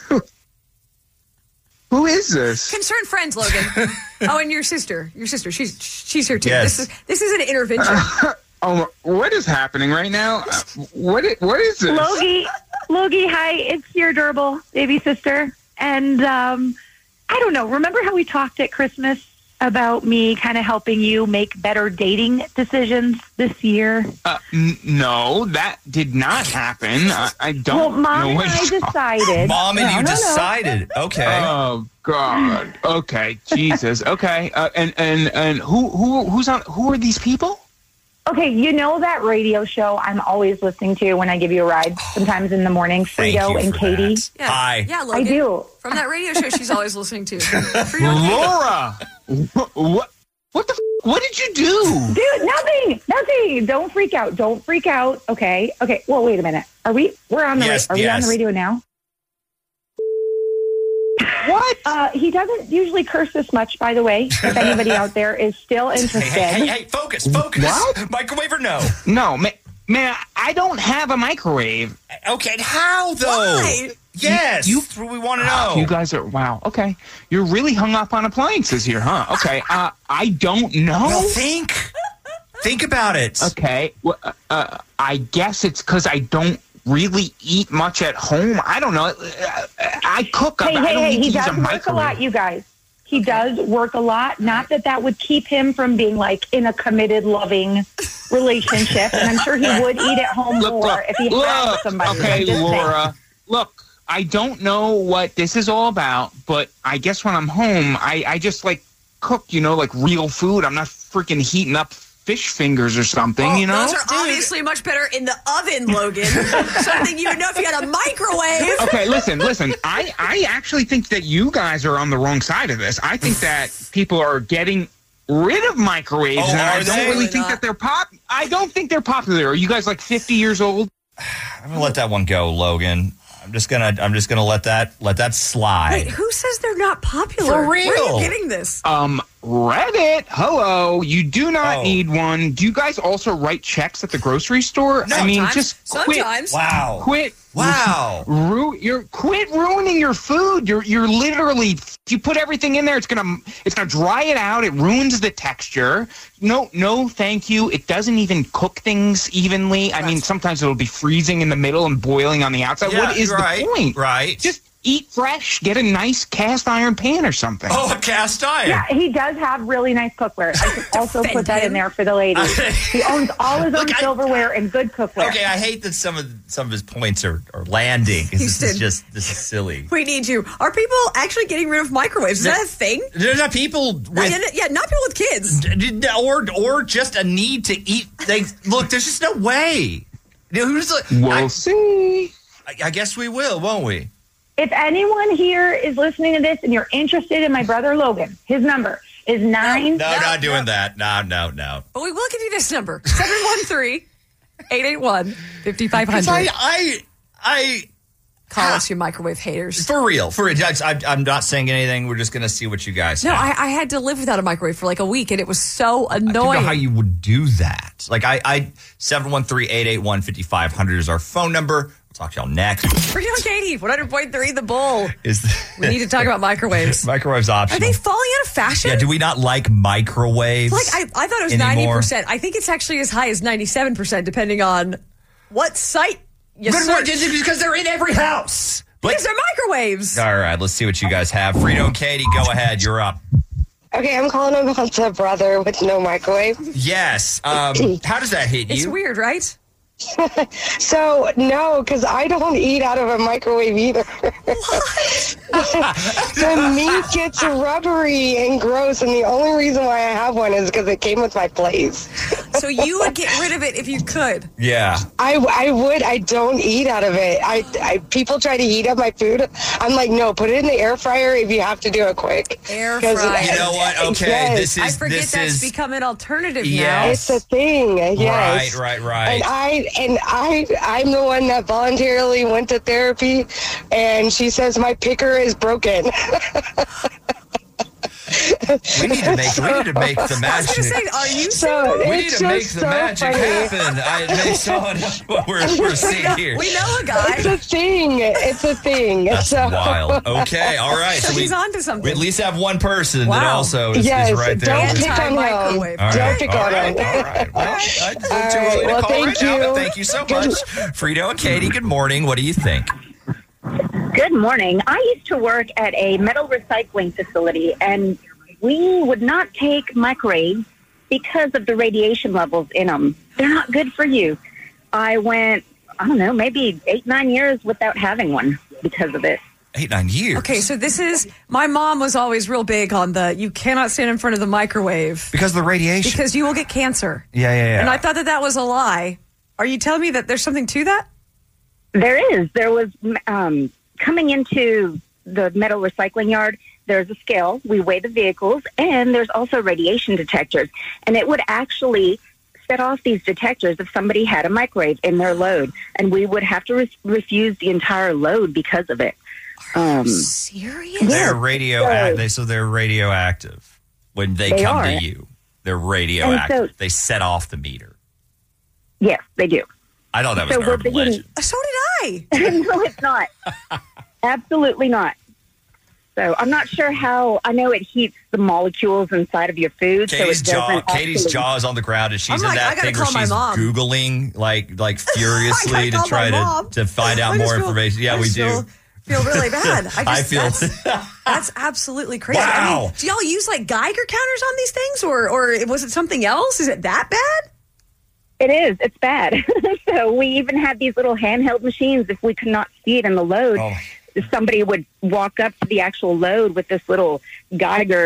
Who is this? Concerned friends, Logan. Oh, and your sister. She's here too. Yes. This is an intervention. What is happening right now? What is this? Logie, hi. It's your adorable baby sister. And I don't know. Remember how we talked at Christmas about me kind of helping you make better dating decisions this year? No, that did not happen. I don't well, Mom know and I decided. Mom and you decided. Okay. Oh God. Okay. Jesus. Okay. And who are these people? Okay, you know that radio show I'm always listening to when I give you a ride, sometimes in the morning, Frito and Katie? Yeah. Hi. Yeah, Logan. I do. From that radio show she's always listening to. Laura! What did you do? Dude, nothing. Don't freak out. Okay. Well, wait a minute. We're on the on the radio now? What? He doesn't usually curse this much, by the way, if anybody out there is still interested. Hey, focus. What? Microwave or no? No, man, I don't have a microwave. Okay, how though? Why? Yes, that's what we want to know. You guys are, wow, okay. You're really hung up on appliances here, huh? Okay, I don't know. Well, think about it. Okay, well, I guess it's because I don't really eat much at home. I don't know. I cook. Hey, he does work a lot, you guys. He does work a lot. Not that would keep him from being in a committed, loving relationship. And I'm sure he would eat at home more if he had somebody. Okay, Laura, look, I don't know what this is all about, but I guess when I'm home, I just cook, real food. I'm not freaking heating up fish fingers or something, Those are obviously much better in the oven, Logan. Something you would know if you had a microwave. Okay, listen. I actually think that you guys are on the wrong side of this. I think that people are getting rid of microwaves, and I don't really think that they're I don't think they're popular. Are you guys 50 years old? I'm gonna let that one go, Logan. I'm just gonna let that slide. Wait, who says they're not popular? For real? Where are you getting this? Reddit. Hello. You do not need one. Do you guys also write checks at the grocery store? No, I mean, just quit. Sometimes. Wow. Quit. Wow. Quit ruining your food. You're literally, if you put everything in there, it's gonna dry it out. It ruins the texture. No, thank you. It doesn't even cook things evenly. I mean, sometimes it'll be freezing in the middle and boiling on the outside. Yeah, what is the point? Right. Just eat fresh. Get a nice cast iron pan or something. Oh, a cast iron. Yeah, he does have really nice cookware. I can also put that in there for the ladies. He owns all his own silverware and good cookware. Okay, I hate that some of his points are landing. This is silly. We need you. Are people actually getting rid of microwaves? Is that a thing? There's not people with not people with kids, or just a need to eat things. Look, there's just no way. We'll see. I guess we will, won't we? If anyone here is listening to this and you're interested in my brother Logan, his number is 9. No, not doing that. No. But we will give you this number: 713-881-5500. I call us, you microwave haters. For real. I'm not saying anything. We're just going to see what you guys have. I had to live without a microwave for a week, and it was so annoying. I don't know how you would do that. 713-881-5500 is our phone number. We'll talk to y'all next. Frito and Katie, 100.3 The Bull. We need to talk about microwaves. Microwaves optional. Are they falling out of fashion? Yeah, do we not like microwaves? I thought it was anymore? 90%. I think it's actually as high as 97%, depending on what site Because they're in every house. Because they're microwaves. All right, let's see what you guys have. Frito and Katie, go ahead. You're up. Okay, I'm calling about the brother with no microwave. Yes. How does that hit you? It's weird, right? So, no, because I don't eat out of a microwave either. The meat gets rubbery and gross, and the only reason why I have one is because it came with my place. So you would get rid of it if you could? Yeah. I would. I don't eat out of it. People try to heat up my food. I'm like, no, put it in the air fryer if you have to do it quick. Air fryer. You know what? Okay, yes. I forget that's become an alternative now. Yes. It's a thing. Yes. Right. And I'm the one that voluntarily went to therapy, and she says my picker is broken. We need to make the magic. I was going to say, are you so? We need to make the magic happen. Based on what we're seeing here. We know a guy. It's a thing. That's wild. Okay, all right. So he's on to something. We at least have one person that also is right there. Don't pick on him. Don't pick on him. All right. Well, thank you. But thank you so much. Frito and Katie, good morning. What do you think? Good morning. I used to work at a metal recycling facility, and we would not take microwaves because of the radiation levels in them. They're not good for you. I went, maybe 8-9 years without having one because of it. 8-9 years? Okay, so my mom was always real big on you cannot stand in front of the microwave. Because of the radiation? Because you will get cancer. Yeah. And I thought that was a lie. Are you telling me that there's something to that? There is. There was, coming into the metal recycling yard, there's a scale. We weigh the vehicles, and there's also radiation detectors. And it would actually set off these detectors if somebody had a microwave in their load. And we would have to refuse the entire load because of it. Are you serious? They're they're radioactive when they come to you. They're radioactive. They set off the meter. Yes, they do. I thought that was an urban legend. So did I. No, it's not. Absolutely not. So I'm not sure how. I know it heats the molecules inside of your food. Katie's jaw is on the ground, and she's in that thing where she's Googling like furiously to try to find out more information. Yeah, we do. Feel really bad. I feel that's absolutely crazy. Wow. I mean, do y'all use like Geiger counters on these things, or was it something else? Is it that bad? It is. It's bad. So we even had these little handheld machines. If we could not see it in the load, somebody would walk up to the actual load with this little Geiger,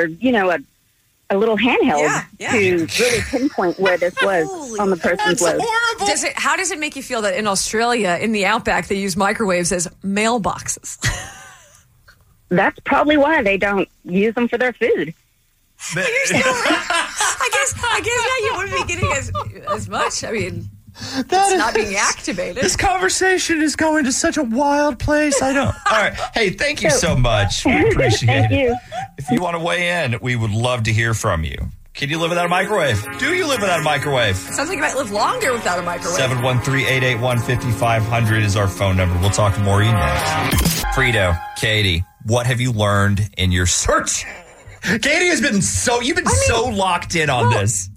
a little handheld to really pinpoint where this was on the person's load. How does it make you feel that in Australia, in the outback, they use microwaves as mailboxes? That's probably why they don't use them for their food. I guess you wouldn't be getting as much. I mean, it's not being activated. This conversation is going to such a wild place. I don't. All right. Hey, thank you so much. We appreciate it. If you want to weigh in, we would love to hear from you. Can you live without a microwave? Do you live without a microwave? Sounds like you might live longer without a microwave. 713-881-5500 is our phone number. We'll talk to Maureen next. Frito, Katie, what have you learned in your search? Katie has been so locked in on this.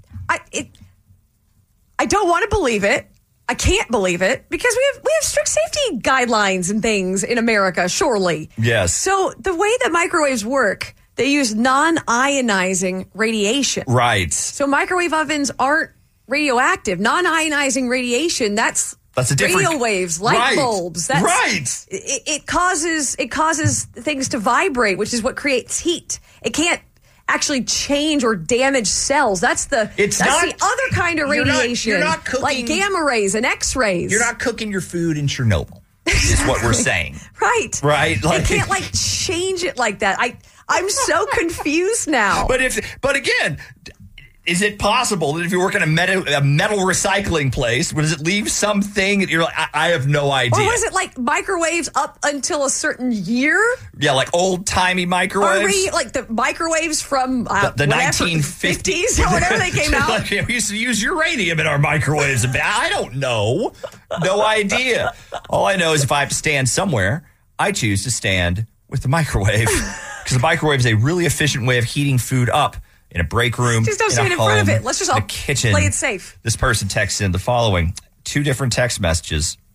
I don't want to believe it. I can't believe it because we have strict safety guidelines and things in America, surely. Yes. So the way that microwaves work, they use non-ionizing radiation. Right. So microwave ovens aren't radioactive. Non-ionizing radiation, that's a different radio waves, light bulbs. That's, right. It causes things to vibrate, which is what creates heat. It can't actually change or damage cells. That's the other kind of radiation. You're not cooking, like gamma rays and X-rays. You're not cooking your food in Chernobyl, is what we're saying. Right. Right. You can't change it like that. I'm so confused now. But again, is it possible that if you work in a metal recycling place, does it leave something that you're like, I have no idea? Or was it like microwaves up until a certain year? Yeah, like old-timey microwaves? Or like the microwaves from the 1950s? Or whatever they came out. Like, we used to use uranium in our microwaves. I don't know. No idea. All I know is if I have to stand somewhere, I choose to stand with the microwave. Because the microwave is a really efficient way of heating food up. In a break room, just don't stand in front of it. Let's just all kitchen. Play it safe. This person texts in the following: 2 different text messages.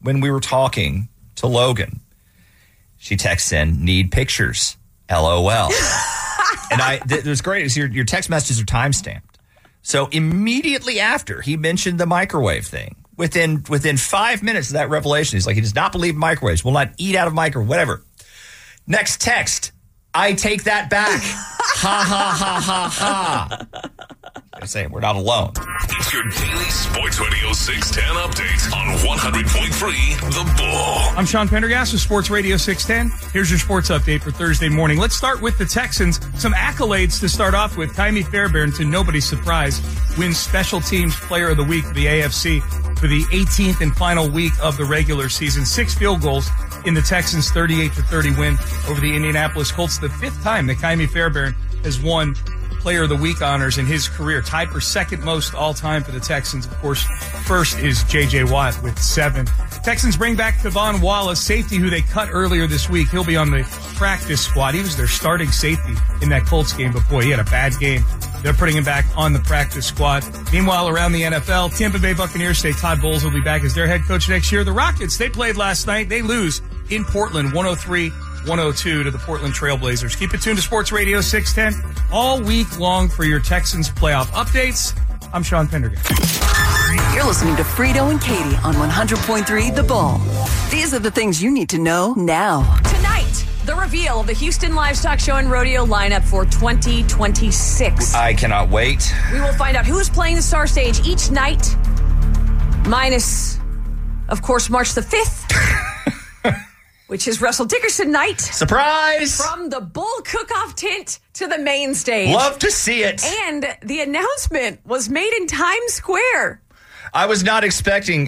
when we were talking to Logan, she texts in, need pictures, LOL. And it was great. Is your text messages are timestamped. So immediately after he mentioned the microwave thing, within 5 minutes of that revelation, he's like, he does not believe microwaves, will not eat out of microwave, whatever. Next text, I take that back. Ha, ha, ha, ha, ha. I'm saying we're not alone. It's your daily Sports Radio 610 update on 100.3 The Bull. I'm Sean Pendergast with Sports Radio 610. Here's your sports update for Thursday morning. Let's start with the Texans. Some accolades to start off with. Kymie Fairbairn, to nobody's surprise, wins Special Teams Player of the Week for the AFC for the 18th and final week of the regular season. 6 field goals in the Texans' 38-30 win over the Indianapolis Colts. The 5th time that Kymie Fairbairn has won Player of the Week honors in his career, tied for second most all time for the Texans. Of course, first is J.J. Watt with 7. Texans bring back Kevon Wallace, safety who they cut earlier this week. He'll be on the practice squad. He was their starting safety in that Colts game, but boy, he had a bad game. They're putting him back on the practice squad. Meanwhile, around the NFL, Tampa Bay Buccaneers say Todd Bowles will be back as their head coach next year. The Rockets, they played last night. They lose in Portland, 103-102 to the Portland Trailblazers. Keep it tuned to Sports Radio 610 all week long for your Texans playoff updates. I'm Sean Pendergast. You're listening to Frito and Katie on 100.3 The Bull. These are the things you need to know now. Tonight, the reveal of the Houston Livestock Show and Rodeo lineup for 2026. I cannot wait. We will find out who is playing the Star Stage each night, minus, of course, March the 5th. Which is Russell Dickerson night. Surprise! From the Bull Cook-Off tent to the main stage. Love to see it. And the announcement was made in Times Square. I was not expecting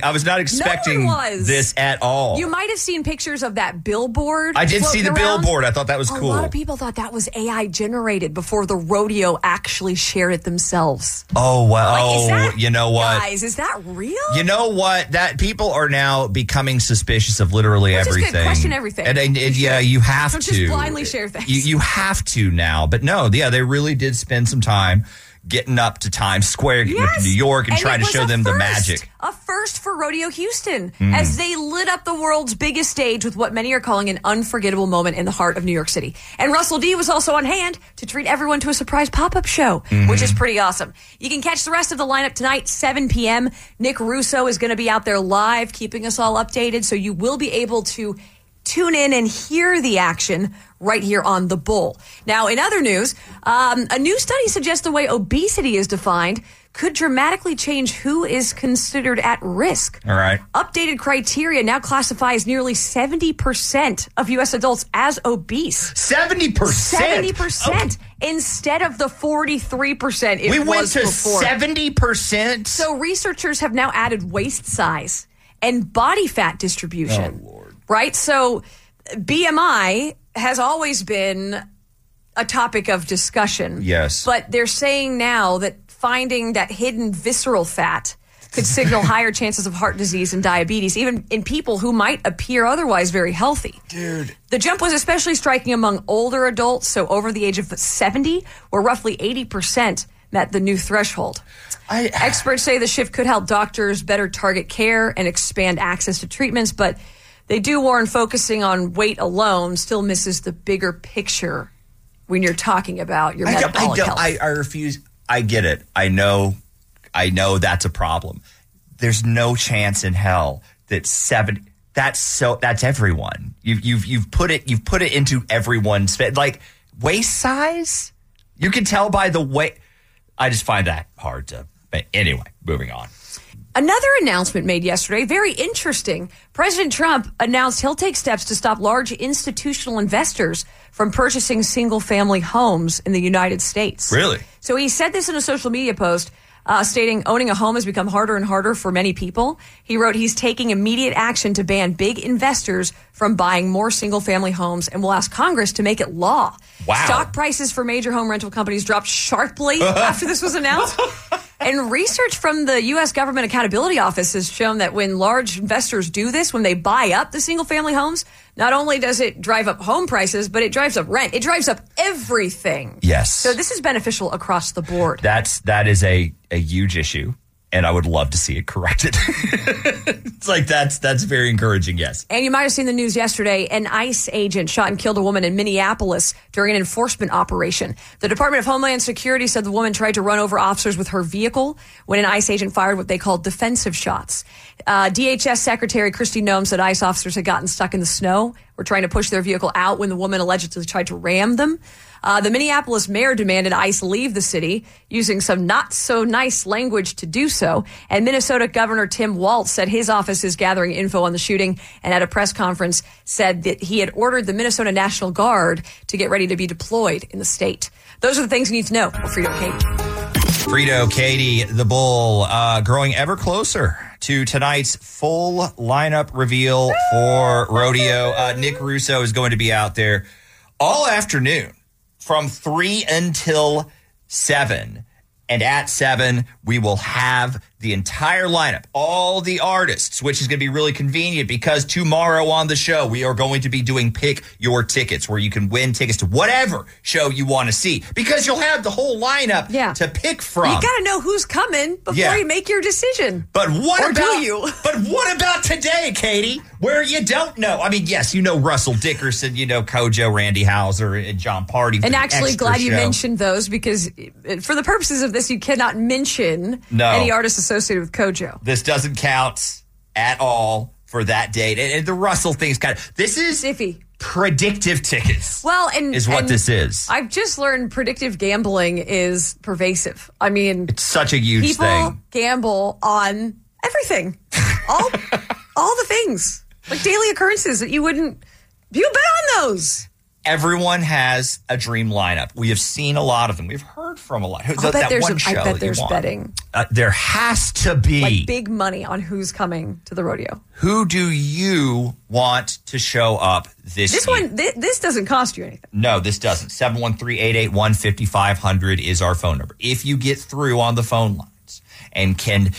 this at all. You might have seen pictures of that billboard. I did see the billboard. I thought that was cool. A lot of people thought that was AI generated before the rodeo actually shared it themselves. Oh, wow. You know what? Guys, is that real? You know what? That people are now becoming suspicious of literally everything. Just question everything. And yeah, you have Don't to. just blindly share things. You have to now. But no, yeah, they really did spend some time getting up to Times Square, getting up to New York, and trying to show them the magic. A first for Rodeo Houston, as they lit up the world's biggest stage with what many are calling an unforgettable moment in the heart of New York City. And Russell D was also on hand to treat everyone to a surprise pop-up show, which is pretty awesome. You can catch the rest of the lineup tonight, 7 p.m. Nick Russo is going to be out there live, keeping us all updated, so you will be able to tune in and hear the action right here on The Bull. Now, in other news, a new study suggests the way obesity is defined could dramatically change who is considered at risk. All right. Updated criteria now classifies nearly 70% of U.S. adults as obese. 70%? 70% instead of the 43% it was before. We went to 70%? So researchers have now added waist size and body fat distribution. Oh, Lord. Right? So BMI has always been a topic of discussion. Yes. But they're saying now that finding that hidden visceral fat could signal higher chances of heart disease and diabetes, even in people who might appear otherwise very healthy. Dude. The jump was especially striking among older adults, so over the age of 70, where roughly 80% met the new threshold. Experts say the shift could help doctors better target care and expand access to treatments, but they do warn focusing on weight alone still misses the bigger picture when you're talking about your metabolic health. I refuse. I get it. I know that's a problem. There's no chance in hell that 70. That's everyone. You've put it into everyone's, like, waist size. You can tell by the way. I just find that hard to. Anyway, moving on. Another announcement made yesterday, very interesting. President Trump announced he'll take steps to stop large institutional investors from purchasing single-family homes in the United States. Really? So he said this in a social media post, stating owning a home has become harder and harder for many people. He wrote he's taking immediate action to ban big investors from buying more single-family homes and will ask Congress to make it law. Wow. Stock prices for major home rental companies dropped sharply after this was announced. And research from the U.S. Government Accountability Office has shown that when large investors do this, when they buy up the single-family homes, not only does it drive up home prices, but it drives up rent. It drives up everything. Yes. So this is beneficial across the board. That is a huge issue. And I would love to see it corrected. It's like that's very encouraging, yes. And you might have seen the news yesterday. An ICE agent shot and killed a woman in Minneapolis during an enforcement operation. The Department of Homeland Security said the woman tried to run over officers with her vehicle when an ICE agent fired what they called defensive shots. DHS Secretary Kristi Noem said ICE officers had gotten stuck in the snow, were trying to push their vehicle out when the woman allegedly tried to ram them. The Minneapolis mayor demanded ICE leave the city, using some not so nice language to do so. And Minnesota Governor Tim Walz said his office is gathering info on the shooting, and at a press conference said that he had ordered the Minnesota National Guard to get ready to be deployed in the state. Those are the things you need to know. Frito and Katie. Frito, Katie, the Bull, growing ever closer to tonight's full lineup reveal for Rodeo. Nick Russo is going to be out there all afternoon from 3 until 7. And at 7, we will have the entire lineup, all the artists, which is going to be really convenient because tomorrow on the show, we are going to be doing Pick Your Tickets, where you can win tickets to whatever show you want to see, because you'll have the whole lineup to pick from. You got to know who's coming before you make your decision. But what or about do you? But what about today, Katie, where you don't know? I mean, yes, you know Russell Dickerson, you know Kojo, Randy Hauser, and John Party. And actually, glad you show. Mentioned those, because for the purposes of this, you cannot mention any artists associated with Kojo. This doesn't count at all for that date. And the Russell thing's this is iffy. Predictive tickets. Well, is what this is. I've just learned predictive gambling is pervasive. I mean, it's such a huge people thing. Gamble on everything, all the things, like daily occurrences that you bet on those. Everyone has a dream lineup. We have seen a lot of them. We've heard from a lot. I bet there's betting. There has to be. Like big money on who's coming to the rodeo. Who do you want to show up this year? This doesn't cost you anything. No, this doesn't. 713-881-5500 is our phone number. If you get through on the phone lines and can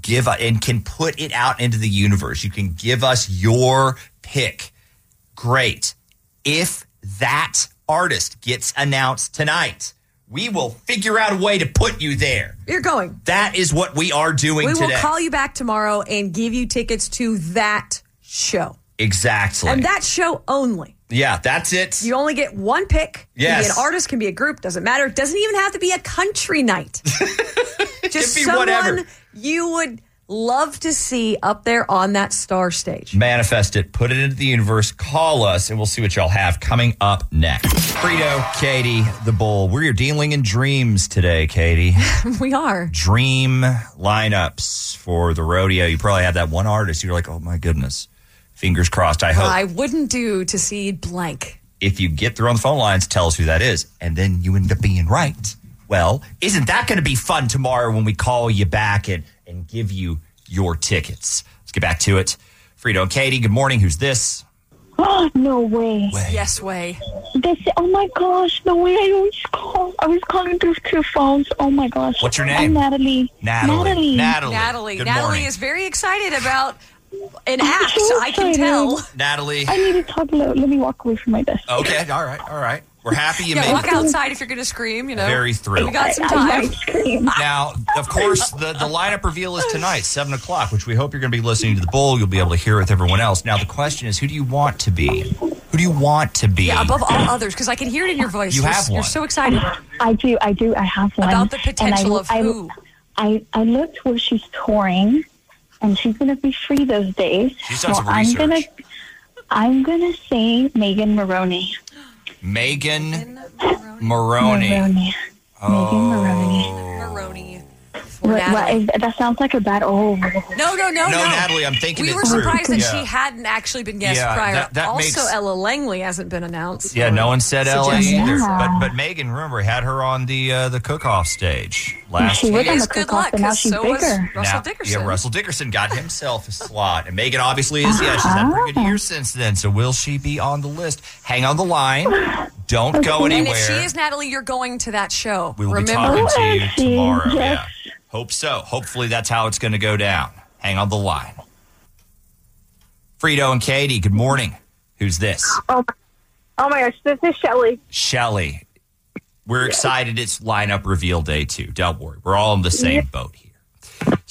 put it out into the universe, you can give us your pick. Great. If that artist gets announced tonight, we will figure out a way to put you there. You're going. That is what we are doing today. We will call you back tomorrow and give you tickets to that show. Exactly. And that show only. Yeah, that's it. You only get one pick. Yes. Can be an artist, can be a group, doesn't matter. It doesn't even have to be a country night. Just someone whatever you would love to see up there on that star stage. Manifest it, put it into the universe, call us, and we'll see what y'all have coming up next. Frito, Katie, the Bull. We're dealing in dreams today, Katie. We are. Dream lineups for the rodeo. You probably have that one artist. You're like, oh my goodness. Fingers crossed, I hope. I wouldn't do to see blank. If you get through on the phone lines, tell us who that is, and then you end up being right. Well, isn't that going to be fun tomorrow when we call you back and give you your tickets? Let's get back to it. Frito and Katie, good morning. Who's this? Oh, no way. Yes, way. Oh my gosh, no way. I was calling through two phones. Oh my gosh. What's your name? I'm Natalie. Natalie Good morning. is very excited about an act. So I can tell. Natalie. I need to talk loud. Let me walk away from my desk. Okay, all right. We're happy you made walk it. outside if you're going to scream, Very thrilled. We got some time. I might scream. Now, of course, the lineup reveal is tonight, 7 o'clock, which we hope you're going to be listening to the Bull. You'll be able to hear it with everyone else. Now, the question is, who do you want to be? Who do you want to be? Yeah, above all others, because I can hear it in your voice. You're one. You're so excited. I do. I have one. About the potential of who? I looked where she's touring, and she's going to be free those days. She's done some research. I'm going to say Megan Moroney. Megan Moroney. Moroney. That sounds like a bad. Oh no, Natalie, I'm thinking we were surprised that she hadn't actually been guest prior. Also, Ella Langley hasn't been announced. Yeah, no one said Ella either. But Megan, remember, had her on the cook-off stage last year. She was on the cook-off, but now she's bigger. Russell Dickerson. Yeah, Russell Dickerson got himself a slot, and Megan obviously is. Yeah, she's had a pretty good year since then. So will she be on the list? Hang on the line. Don't go anywhere. And if she is, Natalie, you're going to that show. We will be talking to you tomorrow. Yeah. Hope so. Hopefully that's how it's going to go down. Hang on the line. Frito and Katie, good morning. Who's this? Oh my gosh, this is Shelly. Shelly. We're excited. It's lineup reveal day 2. Don't worry. We're all in the same boat here.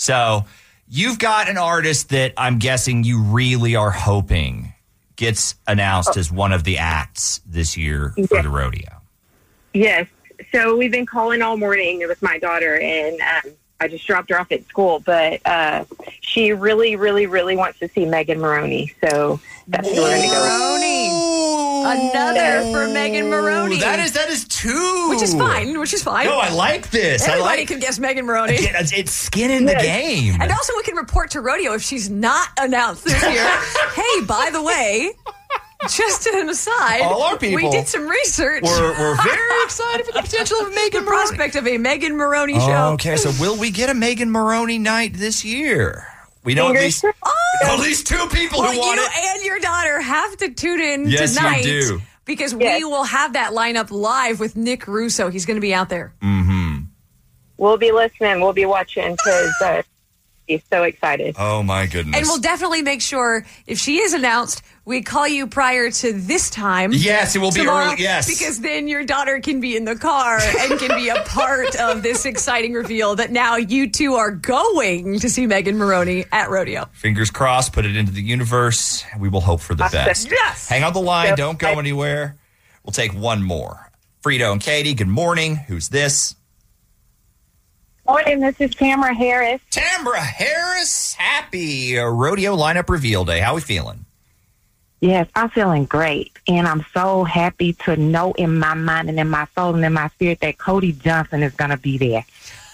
So you've got an artist that I'm guessing you really are hoping gets announced as one of the acts this year for the rodeo. Yes. So we've been calling all morning with my daughter, and I just dropped her off at school, but she really, really, really wants to see Megan Moroney. So that's where we're going to go. Moroney. Another for Megan Moroney. That is two. Which is fine. No, I like this. Everybody can guess Megan Moroney. It's skin in the game. And also we can report to rodeo if she's not announced this year. Hey, by the way, just an aside, all our people, we did some research. We're very excited for the potential of Megan Moroney. Prospect of a Megan Moroney show. Okay, so will we get a Megan Moroney night this year? We know at least two people who want it. You and your daughter have to tune in Yes, tonight. you do. Because we will have that lineup live with Nick Russo. He's going to be out there. Mm-hmm. We'll be listening. We'll be watching because he's so excited. Oh, my goodness. And we'll definitely make sure, if she is announced, we call you prior to this time. Yes, it will be early. Yes. Because then your daughter can be in the car and can be a part of this exciting reveal that now you two are going to see Megan Moroney at rodeo. Fingers crossed, put it into the universe. We will hope for the best. Yes. Hang on the line. Don't go anywhere. We'll take one more. Frito and Katie, good morning. Who's this? Morning, this is Tamara Harris. Tamara Harris, happy rodeo lineup reveal day. How are we feeling? Yes, I'm feeling great. And I'm so happy to know in my mind and in my soul and in my spirit that Cody Johnson is going to be there.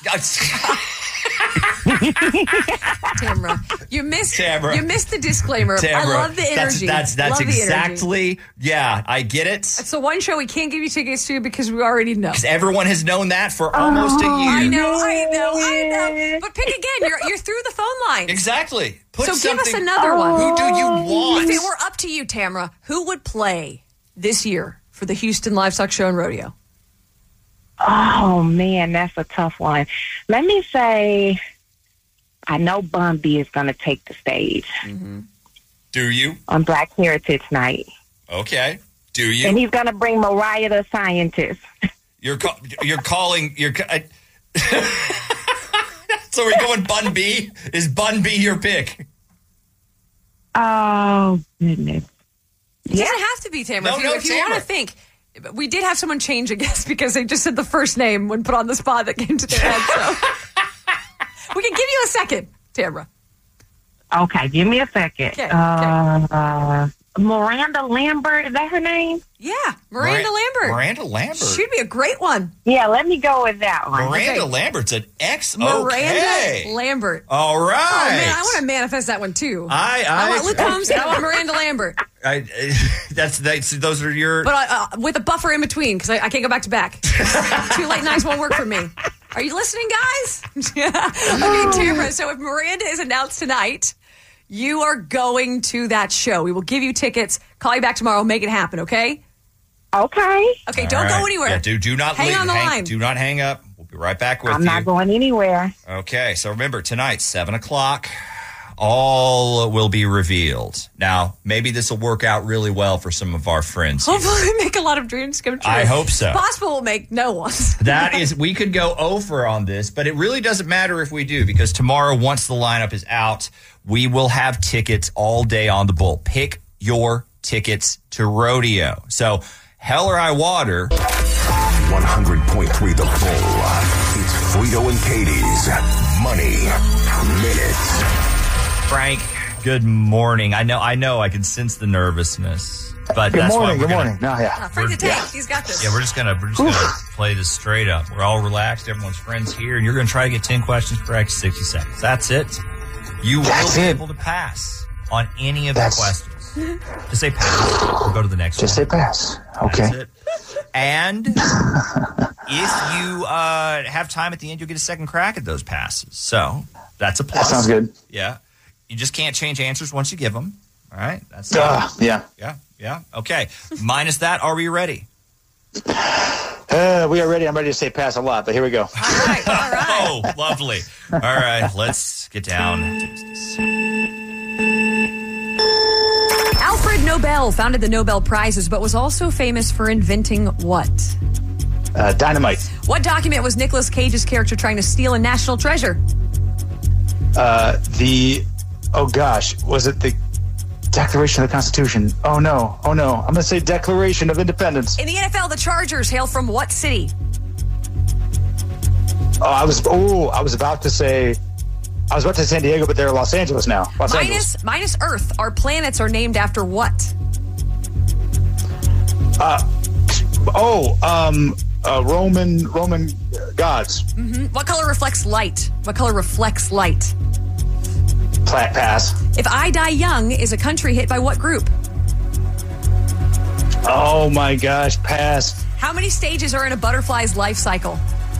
Tamara, you missed the disclaimer. Tamara, I love the energy. That's exactly. Yeah, I get it. It's the one show we can't give you tickets to because we already know. Because everyone has known that for almost a year. I know. But pick again. You're through the phone line. Exactly. So give us another one. Who do you want? If it were up to you, Tamara, who would play this year for the Houston Livestock Show and Rodeo? Oh, man, that's a tough one. Let me say, I know Bun B is going to take the stage. Mm-hmm. Do you? On Black Heritage Night. Okay. Do you? And he's going to bring Mariah the Scientist. You're calling... So we're going Bun B? Is Bun B your pick? Oh, goodness. It doesn't have to be Tamara. If you want to think... We did have someone change, I guess, because they just said the first name when put on the spot that came to their head. So we can give you a second, Tamara. Okay, give me a second. Okay. Miranda Lambert, is that her name? Yeah, Miranda Lambert. Miranda Lambert. She'd be a great one. Yeah, let me go with that one. Miranda Lambert's an ex. Miranda Lambert. All right. Oh, man, I want to manifest that one, too. I want Luke Combs and I want Miranda Lambert. Those are your... But with a buffer in between, because I can't go back to back. 2 late nights won't work for me. Are you listening, guys? Okay, Tamara, so if Miranda is announced tonight... You are going to that show. We will give you tickets. Call you back tomorrow. Make it happen, okay? Okay. Okay, don't go anywhere. Yeah, do not hang on the line. Do not hang up. We'll be right back with you. I'm not going anywhere. Okay, so remember, tonight, 7 o'clock, all will be revealed. Now, maybe this will work out really well for some of our friends. Hopefully we make a lot of dreams come true. I hope so. It's possible we'll make no ones. We could go over on this, but it really doesn't matter if we do, because tomorrow, once the lineup is out, we will have tickets all day on the Bull. Pick your tickets to rodeo. So, hell or high water. 100.3 The Bull. It's Frito and Katie's Money Minute. Frank, good morning. I know I can sense the nervousness. But good that's morning, why good morning. No, yeah. Frank the Tank, he's got this. Yeah, we're just gonna play this straight up. We're all relaxed, everyone's friends here, and you're gonna try to get 10 questions correct in 60 seconds. That's it. You will be able to pass on any of the questions. Just say pass. We'll go to the next one. Just say pass. Okay. That's it. And if you have time at the end, you'll get a second crack at those passes. So that's a plus. That sounds good. Yeah. You just can't change answers once you give them. All right. That's yeah. Yeah. Okay. Minus that, are we ready? We are ready. I'm ready to say pass a lot, but here we go. All right. Oh, lovely. All right. Let's get down to business. Alfred Nobel founded the Nobel Prizes, but was also famous for inventing what? Dynamite. What document was Nicolas Cage's character trying to steal in National Treasure? Was it the Declaration of the Constitution? Oh no. I'm going to say Declaration of Independence. In the NFL, the Chargers hail from what city? I was about to say San Diego, but they're Los Angeles now. Minus Earth, our planets are named after what? Roman gods. Mm-hmm. What color reflects light? Pass. If I Die Young is a country hit by what group? Oh my gosh, pass. How many stages are in a butterfly's life cycle?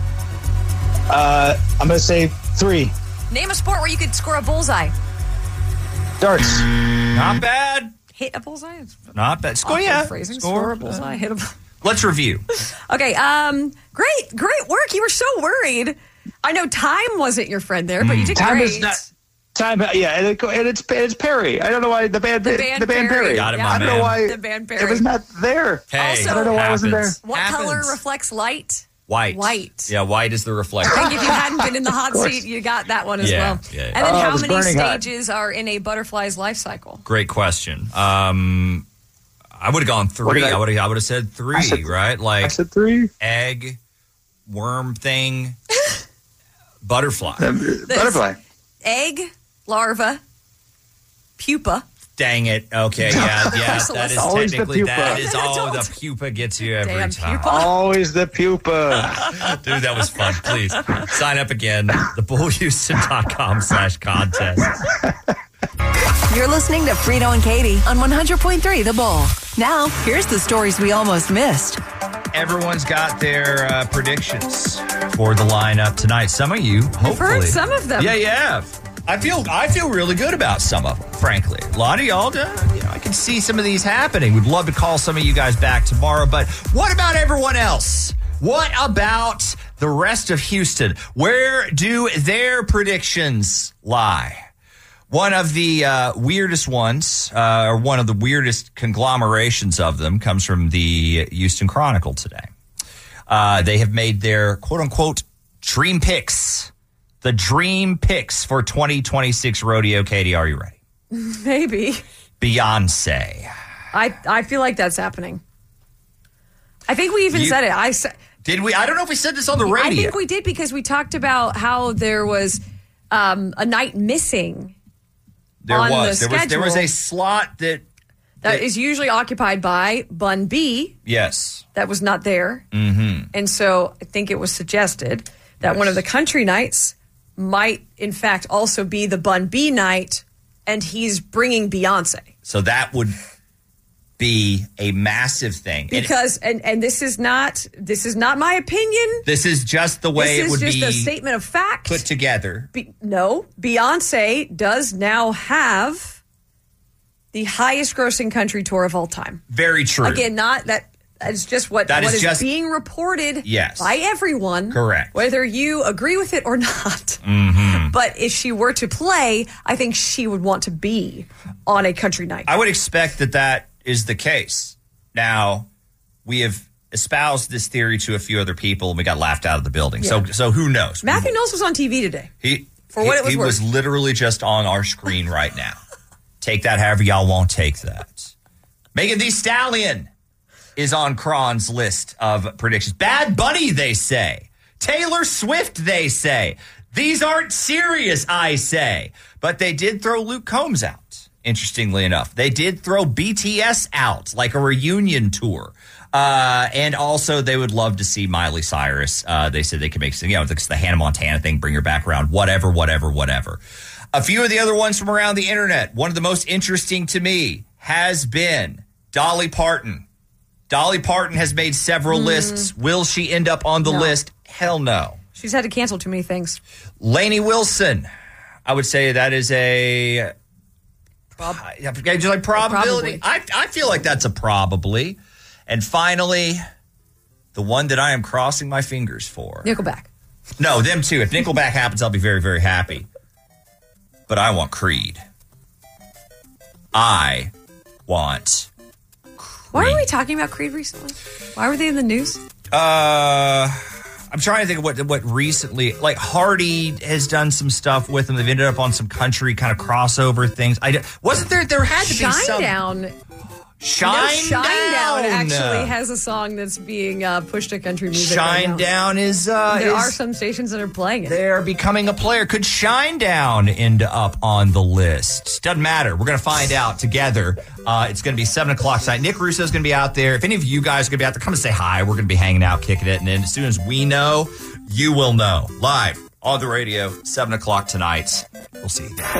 I'm going to say 3. Name a sport where you could score a bullseye. Darts. Not bad. Hit a bullseye? Not bad. Score a bullseye. Hit a Let's review. Okay. Great work. You were so worried. I know time wasn't your friend there, but you did time great. Is not time. Yeah, and it's Perry. I don't know why the band Perry. Got it, my I don't know why the band Perry. it was not there. Hey, also, I don't know why it wasn't there. What color reflects light? White. Yeah, white is the reflector. I think if you hadn't been in the hot seat, you got that one as well. Yeah. And then how many stages are in a butterfly's life cycle? Great question. I would have gone 3. I would have said 3, right? Like I said 3. Egg, worm thing, butterfly. Butterfly. Egg, larva, pupa. Dang it. Okay, yeah. That is always technically, the that is all the pupa gets you every time. Pupa. Always the pupa. Dude, that was fun. Please sign up again. TheBullHouston.com/contest. You're listening to Frito and Katie on 100.3 The Bull. Now, here's the stories we almost missed. Everyone's got their predictions for the lineup tonight. Some of you, hopefully. I've heard some of them. Yeah, you have. I feel really good about some of them, frankly. A lot of y'all, I can see some of these happening. We'd love to call some of you guys back tomorrow, but what about everyone else? What about the rest of Houston? Where do their predictions lie? One of the weirdest ones, or one of the weirdest conglomerations of them, comes from the Houston Chronicle today. They have made their quote-unquote dream picks. The dream picks for 2026 rodeo. Katie, are you ready? Maybe. Beyonce. I feel like that's happening. I think we even said it. Did we? I don't know if we said this on the radio. I think we did because we talked about how there was a night missing. There was a slot that is usually occupied by Bun B. Yes. That was not there. Mm-hmm. And so I think it was suggested that one of the country nights might, in fact, also be the Bun B night, and he's bringing Beyonce. So that would be a massive thing. Because, and this is not my opinion. This is just the way it would be. This is just a statement of fact. Put together. No, Beyonce does now have the highest grossing country tour of all time. Very true. Again, that is just what is being reported by everyone. Correct. Whether you agree with it or not. Mm-hmm. But if she were to play, I think she would want to be on a country night. I would expect that is the case. Now, we have espoused this theory to a few other people, and we got laughed out of the building. Yeah. So who knows? Matthew Knowles was on TV today. He was literally just on our screen right now. Take that however y'all want, take that. Megan Thee Stallion is on Cron's list of predictions. Bad Bunny, they say. Taylor Swift, they say. These aren't serious, I say. But they did throw Luke Combs out, interestingly enough. They did throw BTS out, like a reunion tour. And also, they would love to see Miley Cyrus. They said they could make, the Hannah Montana thing, bring her back around, whatever. A few of the other ones from around the internet. One of the most interesting to me has been Dolly Parton. Dolly Parton has made several lists. Will she end up on the list? Hell no. She's had to cancel too many things. Lainey Wilson. I would say that is a probability. I feel like that's a probably. And finally, the one that I am crossing my fingers for. Nickelback. No, them too. If Nickelback happens, I'll be very, very happy. But I want Creed. I want Creed. Why were we talking about Creed recently? Why were they in the news? I'm trying to think of what recently, like Hardy has done some stuff with them. They've ended up on some country kind of crossover things. Wasn't there had to be some... Shinedown. Shinedown actually has a song that's being pushed to country music. Shinedown is... there are some stations that are playing it. They're becoming a player. Could Shinedown end up on the list? Doesn't matter. We're going to find out together. It's going to be 7 o'clock tonight. Nick Russo's going to be out there. If any of you guys are going to be out there, come and say hi. We're going to be hanging out, kicking it. And then as soon as we know, you will know. Live on the radio, 7 o'clock tonight. We'll see you there.